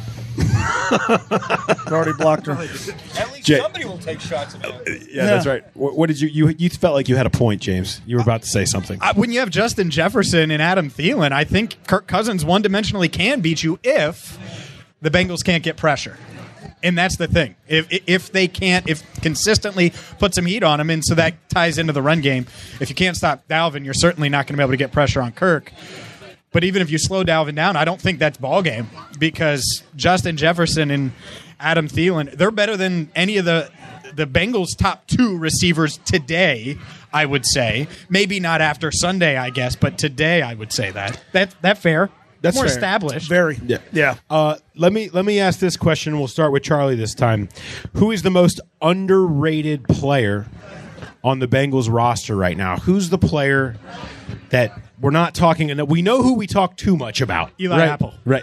E: I've already blocked her.
H: At least
C: Jay-
H: somebody will take shots at me.
C: yeah, that's right. What, what did you, you? You felt like you had a point, James. You were about to say something.
G: I- when you have Justin Jefferson and Adam Thielen, I think Kirk Cousins one-dimensionally can beat you if the Bengals can't get pressure. And that's the thing. If if they can't, if consistently put some heat on him, and so that ties into the run game. If you can't stop Dalvin, you're certainly not going to be able to get pressure on Kirk. But even if you slow Dalvin down, I don't think that's ball game because Justin Jefferson and Adam Thielen, they're better than any of the the Bengals' top two receivers today, I would say. Maybe not after Sunday, I guess, but today I would say that. That that fair?
C: That's
G: more
C: fair.
G: established.
E: Very.
C: Yeah.
E: Yeah.
C: Uh, let me let me ask this question. We'll start with Charlie this time. Who is the most underrated player on the Bengals roster right now? Who's the player that we're not talking enough? We know who we talk too much about.
G: Eli
C: right?
G: Apple.
C: Right.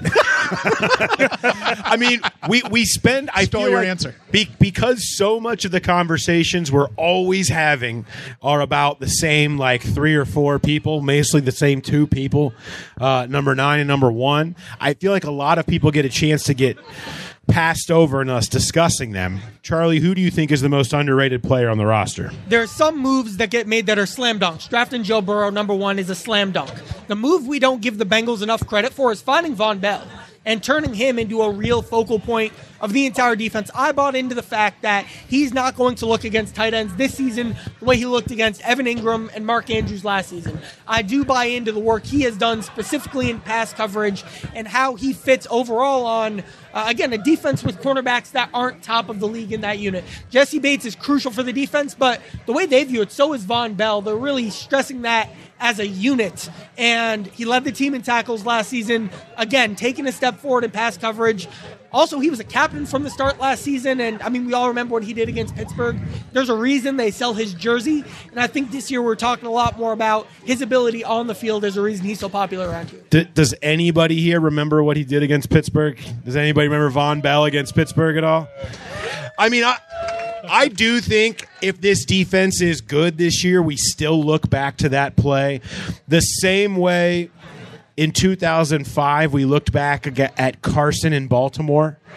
C: I mean, we we spend. I
G: Stole
C: feel
G: your
C: like
G: answer.
C: be, because so much of the conversations we're always having are about the same like three or four people, mostly the same two people, uh, number nine and number one. I feel like a lot of people get a chance to get passed over in us discussing them. Charlie, who do you think is the most underrated player on the roster?
J: There are some moves that get made that are slam dunks. Drafting Joe Burrow, number one, is a slam dunk. The move we don't give the Bengals enough credit for is finding Von Bell and turning him into a real focal point of the entire defense. I bought into the fact that he's not going to look against tight ends this season the way he looked against Evan Ingram and Mark Andrews last season. I do buy into the work he has done specifically in pass coverage and how he fits overall on, uh, again, a defense with cornerbacks that aren't top of the league in that unit. Jesse Bates is crucial for the defense, but the way they view it, so is Von Bell. They're really stressing that as a unit, and he led the team in tackles last season. Again, taking a step forward in pass coverage. Also, he was a captain from the start last season, and I mean, we all remember what he did against Pittsburgh. There's a reason they sell his jersey, and I think this year we're talking a lot more about his ability on the field. There's a reason he's so popular around here.
C: D- does anybody here remember what he did against Pittsburgh? Does anybody remember Von Bell against Pittsburgh at all? I mean, I I do think if this defense is good this year, we still look back to that play the same way in two thousand five we looked back at Carson in Baltimore.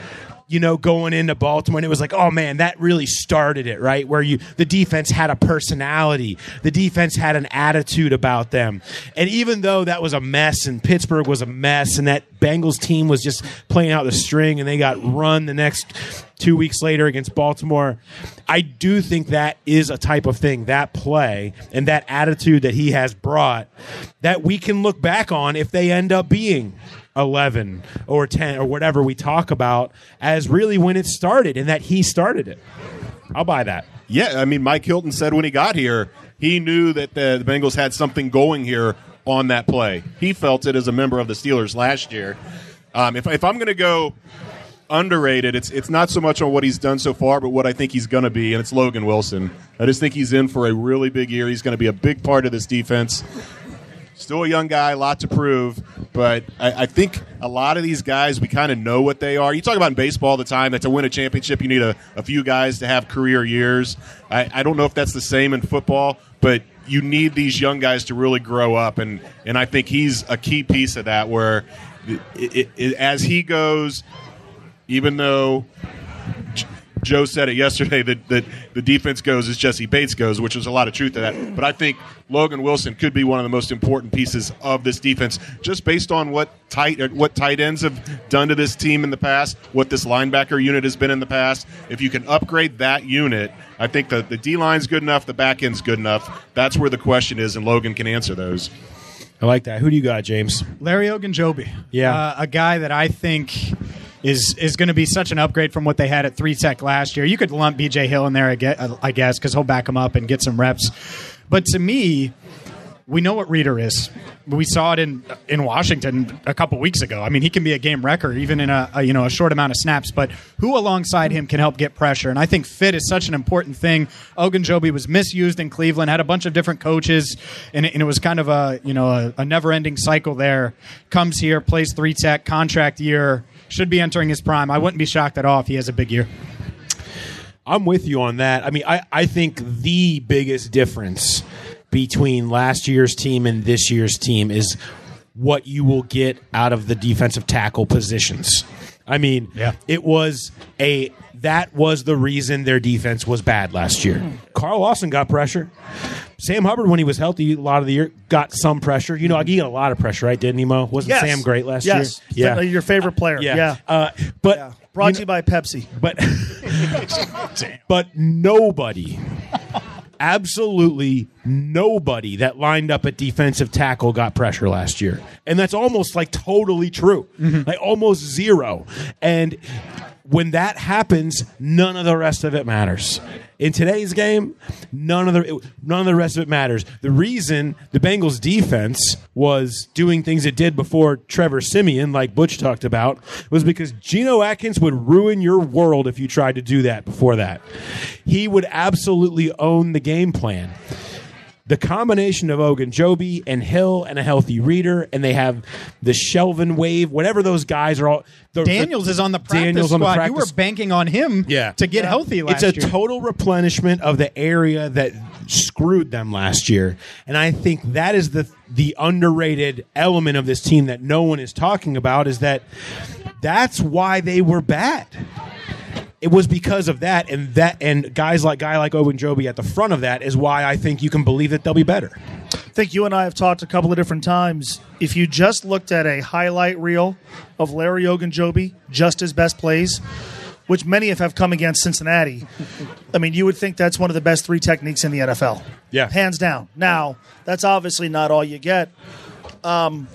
C: you know, going into Baltimore, and it was like, oh man, that really started it, right? Where you the defense had a personality, the defense had an attitude about them, and even though that was a mess, and Pittsburgh was a mess, and that Bengals team was just playing out the string, and they got run the next two weeks later against Baltimore, I do think that is a type of thing, that play and that attitude that he has brought, that we can look back on if they end up being eleven or ten or whatever we talk about as really when it started, and that he started it. I'll buy that.
D: Yeah, I mean, Mike Hilton said when he got here, he knew that the, the Bengals had something going here on that play. He felt it as a member of the Steelers last year. Um, if, if I'm going to go underrated, it's it's not so much on what he's done so far, but what I think he's going to be, and it's Logan Wilson. I just think he's in for a really big year. He's going to be a big part of this defense. Still a young guy, a lot to prove, but I, I think a lot of these guys, we kind of know what they are. You talk about in baseball all the time that to win a championship, you need a, a few guys to have career years. I, I don't know if that's the same in football, but you need these young guys to really grow up, and, and I think he's a key piece of that where it, it, it, as he goes, even though Joe said it yesterday that, that the defense goes as Jesse Bates goes, which was a lot of truth to that. But I think Logan Wilson could be one of the most important pieces of this defense, just based on what tight what tight ends have done to this team in the past, what this linebacker unit has been in the past. If you can upgrade that unit, I think the, the D-line's good enough, the back end's good enough. That's where the question is, and Logan can answer those.
C: I like that. Who do you got, James?
G: Larry Ogunjobi.
C: Yeah.
G: Uh, a guy that I think is is going to be such an upgrade from what they had at three tech last year. You could lump B J Hill in there, I guess, because he'll back him up and get some reps. But to me, we know what Reader is. We saw it in in Washington a couple weeks ago. I mean, he can be a game wrecker even in a, a you know a short amount of snaps. But who alongside him can help get pressure? And I think fit is such an important thing. Ogunjobi was misused in Cleveland, had a bunch of different coaches, and it, and it was kind of a you know a, a never ending cycle there. Comes here, plays three tech, contract year, should be entering his prime. I wouldn't be shocked at all if he has a big year.
C: I'm with you on that. I mean, I, I think the biggest difference between last year's team and this year's team is what you will get out of the defensive tackle positions. I mean,
G: yeah.
C: it was a that was the reason their defense was bad last year. Carl Lawson got pressure. Sam Hubbard, when he was healthy a lot of the year, got some pressure. You know, he got a lot of pressure, right? Didn't he, Mo? Wasn't
E: yes.
C: Sam great last
E: yes.
C: year?
E: Yeah, your favorite player.
C: Yeah,
E: yeah.
C: Uh, but
E: yeah. Brought
C: you
E: to
C: know,
E: you by Pepsi.
C: But but nobody. Absolutely nobody that lined up at defensive tackle got pressure last year. And that's almost like totally true. Mm-hmm. Like almost zero. And when that happens, none of the rest of it matters. In today's game, none of the none of the rest of it matters. The reason the Bengals defense was doing things it did before Trevor Siemian, like Butch talked about, was because Geno Atkins would ruin your world if you tried to do that before that. He would absolutely own the game plan. The combination of Ogunjobi and Hill and a healthy Reader, and they have the Shelvin wave, whatever those guys are all. The,
G: Daniels
C: the,
G: is on the practice
C: Daniels
G: squad.
C: on the practice.
G: You were banking on him
C: yeah.
G: to get
C: yeah.
G: healthy last
C: year. It's a
G: year.
C: total replenishment of the area that screwed them last year. And I think that is the the underrated element of this team that no one is talking about, is that that's why they were bad. It was because of that, and that, and guys like guy like Ogunjobi at the front of that is why I think you can believe that they'll be better.
E: I think you and I have talked a couple of different times. If you just looked at a highlight reel of Larry Ogunjobi, just his best plays, which many have come against Cincinnati, I mean, you would think that's one of the best three techniques in the N F L.
C: Yeah.
E: Hands down. Now, that's obviously not all you get. Um,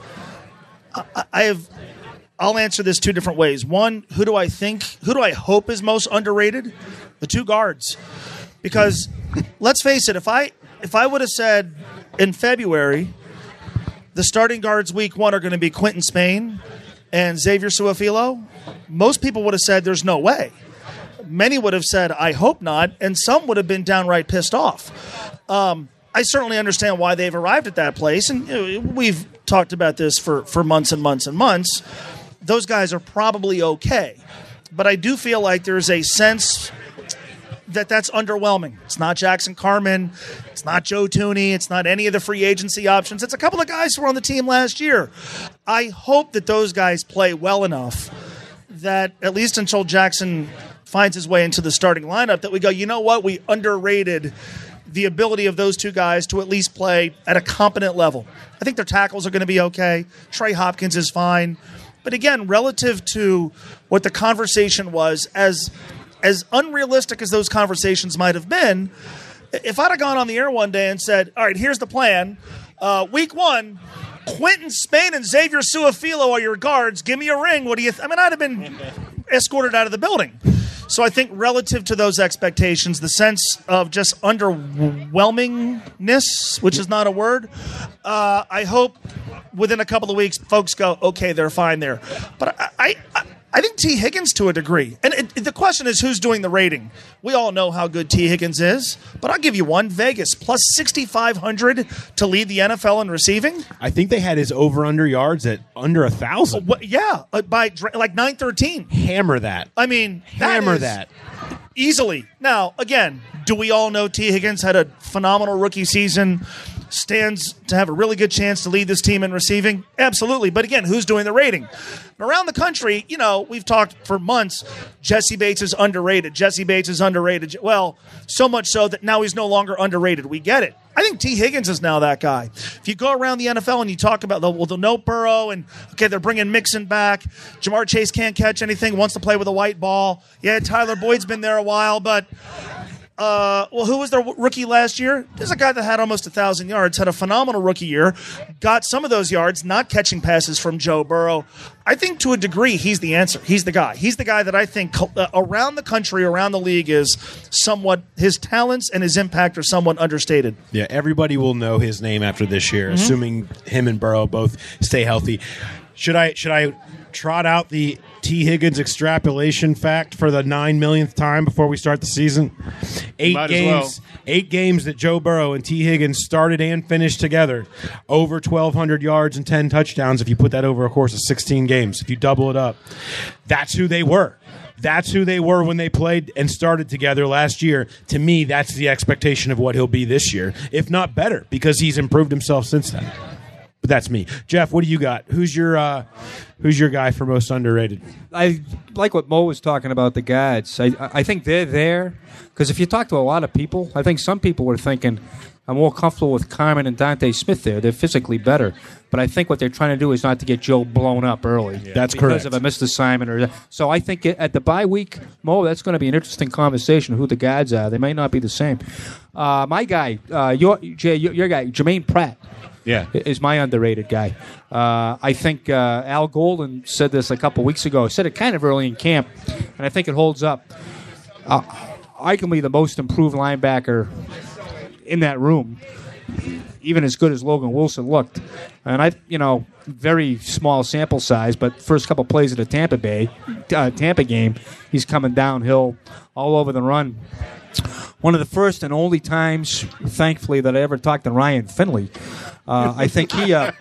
E: I, I have... I'll answer this two different ways. One, who do I think, who do I hope is most underrated? The two guards. Because let's face it, if I if I would have said in February the starting guards week one are going to be Quentin Spain and Xavier Su'a-Filo, most people would have said there's no way. Many would have said, I hope not, and some would have been downright pissed off. Um, I certainly understand why they've arrived at that place, and you know, we've talked about this for, for months and months and months. Those guys are probably okay. But I do feel like there's a sense that that's underwhelming. It's not Jackson Carman. It's not Joe Tooney. It's not any of the free agency options. It's a couple of guys who were on the team last year. I hope that those guys play well enough that at least until Jackson finds his way into the starting lineup, that we go, you know what, we underrated the ability of those two guys to at least play at a competent level. I think their tackles are going to be okay. Trey Hopkins is fine. But again, relative to what the conversation was, as as unrealistic as those conversations might have been, if I'd have gone on the air one day and said, all right, here's the plan. Uh, week one, Quentin Spain and Xavier Suafilo are your guards. Give me a ring. What do you th-? I mean, I'd have been escorted out of the building. So I think relative to those expectations, the sense of just underwhelmingness, which is not a word, uh, I hope within a couple of weeks folks go, okay, they're fine there. But I, I, I think T. Higgins to a degree. And it, the question is who's doing the rating. We all know how good T. Higgins is, but I'll give you one. Vegas, plus sixty-five hundred to lead the N F L in receiving.
C: I think they had his over-under yards at under one thousand.
E: What, yeah, uh, by like nine thirteen.
C: Hammer that.
E: I mean,
C: Hammer
E: that.
C: that.
E: Easily. Now, again, do we all know T. Higgins had a phenomenal rookie season, stands to have a really good chance to lead this team in receiving? Absolutely. But again, who's doing the rating? And around the country, you know, we've talked for months, Jesse Bates is underrated. Jesse Bates is underrated. Well, so much so that now he's no longer underrated. We get it. I think T. Higgins is now that guy. If you go around the N F L and you talk about, the, well, they'll know Burrow, and, okay, they're bringing Mixon back. Jamar Chase can't catch anything, wants to play with a white ball. Yeah, Tyler Boyd's been there a while, but... Uh, well, who was their rookie last year? There's a guy that had almost one thousand yards, had a phenomenal rookie year, got some of those yards, not catching passes from Joe Burrow. I think to a degree he's the answer. He's the guy. He's the guy that I think uh, around the country, around the league, is somewhat, his talents and his impact are somewhat understated.
C: Yeah, everybody will know his name after this year, mm-hmm. assuming him and Burrow both stay healthy. Should I should I trot out the T. Higgins extrapolation fact for the nine millionth time before we start the season? Eight
D: Might
C: games,
D: as well.
C: eight games that Joe Burrow and T. Higgins started and finished together, over twelve hundred yards and ten touchdowns. If you put that over a course of sixteen games, if you double it up, that's who they were. That's who they were when they played and started together last year. To me, that's the expectation of what he'll be this year, if not better, because he's improved himself since then. But that's me. Jeff, what do you got? Who's your uh, who's your guy for most underrated?
I: I like what Mo was talking about, the guards. I, I think they're there because if you talk to a lot of people, I think some people were thinking, I'm more comfortable with Carmen and Dante Smith there. They're physically better. But I think what they're trying to do is not to get Joe blown up early.
C: Yeah. That's
I: because
C: correct.
I: of a missed assignment. Or So I think at the bye week, Mo, that's going to be an interesting conversation, who the guards are. They might not be the same. Uh, my guy, uh, your, Jay, your, your guy, Jermaine Pratt.
C: Yeah,
I: is my underrated guy. Uh, I think uh, Al Golden said this a couple weeks ago. Said it kind of early in camp, and I think it holds up. Uh, arguably the most improved linebacker in that room, even as good as Logan Wilson looked. And I, you know, very small sample size, but first couple plays of the Tampa Bay, uh, Tampa game, he's coming downhill all over the run. One of the first and only times, thankfully, that I ever talked to Ryan Finley. Uh, I think he, uh,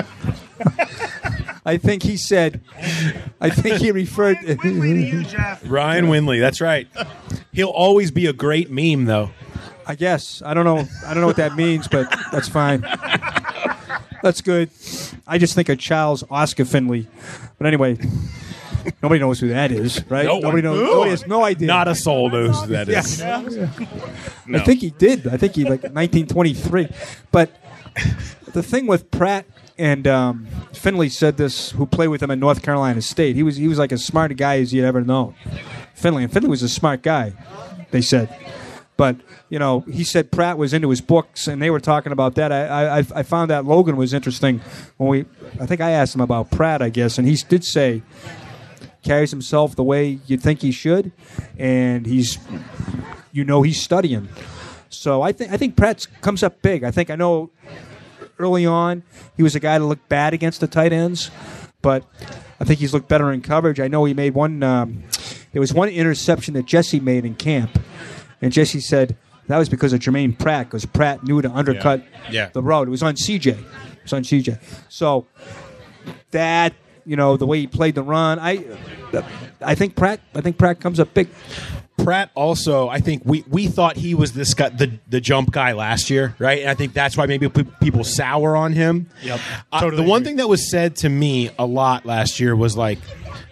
I: I think he said, I think he referred to
E: you, Jeff.
C: Ryan Winley. That's right. He'll always be a great meme, though.
I: I guess I don't know. I don't know what that means, but that's fine. That's good. I just think of Charles Oscar Finley. But anyway, nobody knows who that is, right?
C: No
I: nobody
C: one.
I: knows. Nobody has no idea.
C: Not a soul knows who that is.
I: Yeah. No. I think he did. I think he like nineteen twenty-three. But the thing with Pratt and um, Finley said this, who played with him at North Carolina State. He was he was like as smart a guy as you'd ever known. Finley and Finley was a smart guy, they said. But you know, he said Pratt was into his books, and they were talking about that. I I, I found that Logan was interesting when we. I think I asked him about Pratt, I guess, and he did say carries himself the way you'd think he should, and he's, you know, he's studying. So I think I think Pratt comes up big. I think I know early on he was a guy to look bad against the tight ends, but I think he's looked better in coverage. I know he made one. Um, there was one interception that Jesse made in camp, and Jesse said that was because of Jermaine Pratt, because Pratt knew to undercut
C: yeah. Yeah.
I: the route. It was on C J. It was on C J. So that, you know, the way he played the run, I, I think Pratt. I think Pratt comes up big.
C: Pratt also, I think we, we thought he was this guy, the the jump guy last year, right? And I think that's why maybe pe- people sour on him.
G: Yep,
C: Uh,
G: totally
C: the one
G: agree.
C: thing that was said to me a lot last year was like,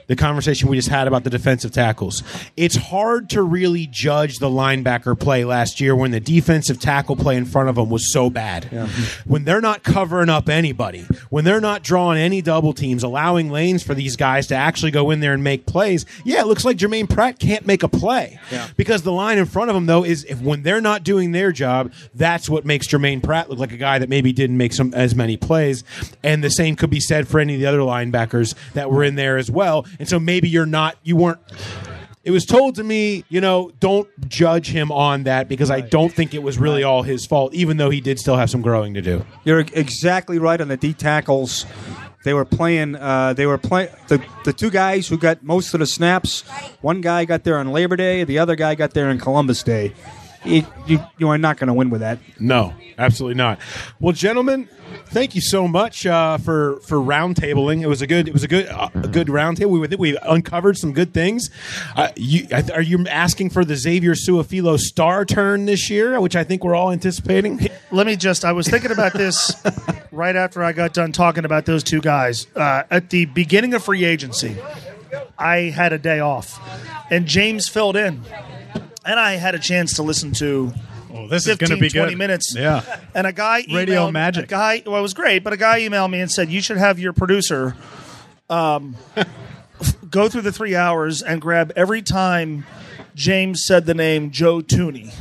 C: the conversation we just had about the defensive tackles. It's hard to really judge the linebacker play last year when the defensive tackle play in front of them was so bad. Yeah. When they're not covering up anybody, when they're not drawing any double teams, allowing lanes for these guys to actually go in there and make plays, yeah, it looks like Jermaine Pratt can't make a play. Yeah. Because the line in front of them, though, is if when they're not doing their job, that's what makes Jermaine Pratt look like a guy that maybe didn't make some as many plays. And the same could be said for any of the other linebackers that were in there as well. And so maybe you're not, you weren't, it was told to me, you know, don't judge him on that because I don't think it was really all his fault, even though he did still have some growing to do.
K: You're exactly right on the D tackles. They were playing, uh, they were playing, the, the two guys who got most of the snaps, one guy got there on Labor Day, the other guy got there on Columbus Day. You, you, you are not going to win with that.
C: No, absolutely not. Well, gentlemen, thank you so much uh, for for roundtabling. It was a good it was a good uh, a good roundtable. We we uncovered some good things. Uh, you, are you asking for the Xavier Su'a-Filo star turn this year, which I think we're all anticipating?
E: Let me just. I was thinking about this right after I got done talking about those two guys uh, at the beginning of free agency. I had a day off, and James filled in. And I had a chance to listen to
G: oh, this
E: fifteen,
G: is gonna be
E: twenty
G: good.
E: minutes.
G: Yeah.
E: And a guy emailed,
G: Radio magic.
E: A guy, well, it was great, but a guy emailed me and said, you should have your producer um, go through the three hours and grab every time James said the name Joe Thuney.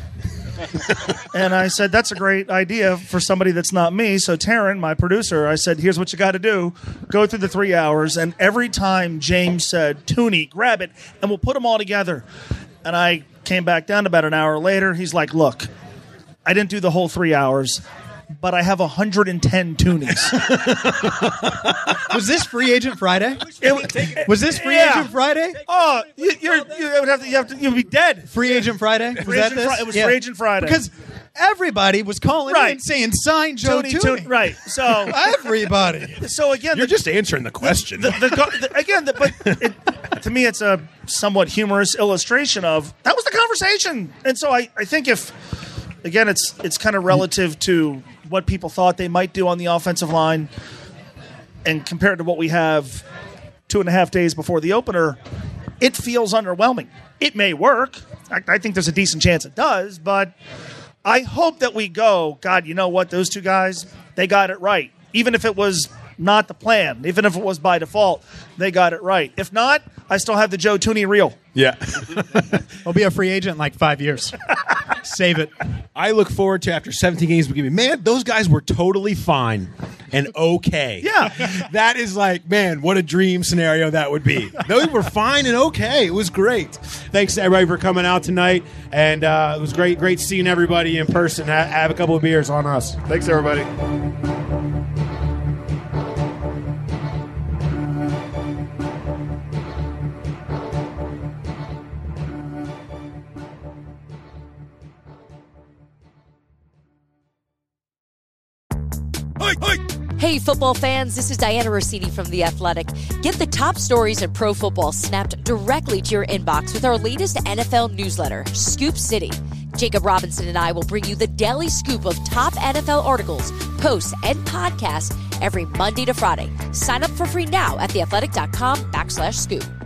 E: And I said, that's a great idea for somebody that's not me. So Taryn, my producer, I said, here's what you got to do. Go through the three hours, and every time James said Thuney, grab it, and we'll put them all together. And I came back down about an hour later. He's like, look, I didn't do the whole three hours, but I have one hundred ten Toonies.
G: Was this Free Agent Friday?
E: It,
G: was this Free
E: yeah.
G: Agent Friday?
E: Oh, you, you're, you would have to, you have to, you'd be dead.
G: Free Agent Friday? Was
E: free
G: that
E: Agent
G: this?
E: Fri- it was
G: yeah.
E: Free Agent Friday.
G: Because everybody was calling
E: right.
G: in saying, sign Joe
E: Thuney.
G: Thuney.
E: Thuney. Right. So
G: everybody.
E: So again,
C: you're
E: the,
C: just answering the question.
E: The, the, the, the, again, the, but it, to me, it's a somewhat humorous illustration of that was the conversation. And so I, I think if again, it's it's kind of relative to what people thought they might do on the offensive line, and compared to what we have two and a half days before the opener, it feels underwhelming. It may work. I, I think there's a decent chance it does, but I hope that we go, God, you know what? Those two guys, they got it right. Even if it was not the plan, even if it was by default, they got it right. If not, I still have the Joe Thuney reel.
C: Yeah.
G: I'll be a free agent in like five years. Save it.
C: I look forward to after seventeen games, we give me, man, those guys were totally fine and okay.
E: Yeah.
C: That is like, man, what a dream scenario that would be. They were fine and okay. It was great. Thanks to everybody for coming out tonight. And uh, it was great, great seeing everybody in person. Ha- have a couple of beers on us.
D: Thanks, everybody.
L: Hey, football fans, this is Diana Rossini from The Athletic. Get the top stories in pro football snapped directly to your inbox with our latest N F L newsletter, Scoop City. Jacob Robinson and I will bring you the daily scoop of top N F L articles, posts, and podcasts every Monday to Friday. Sign up for free now at theathletic.com backslash scoop.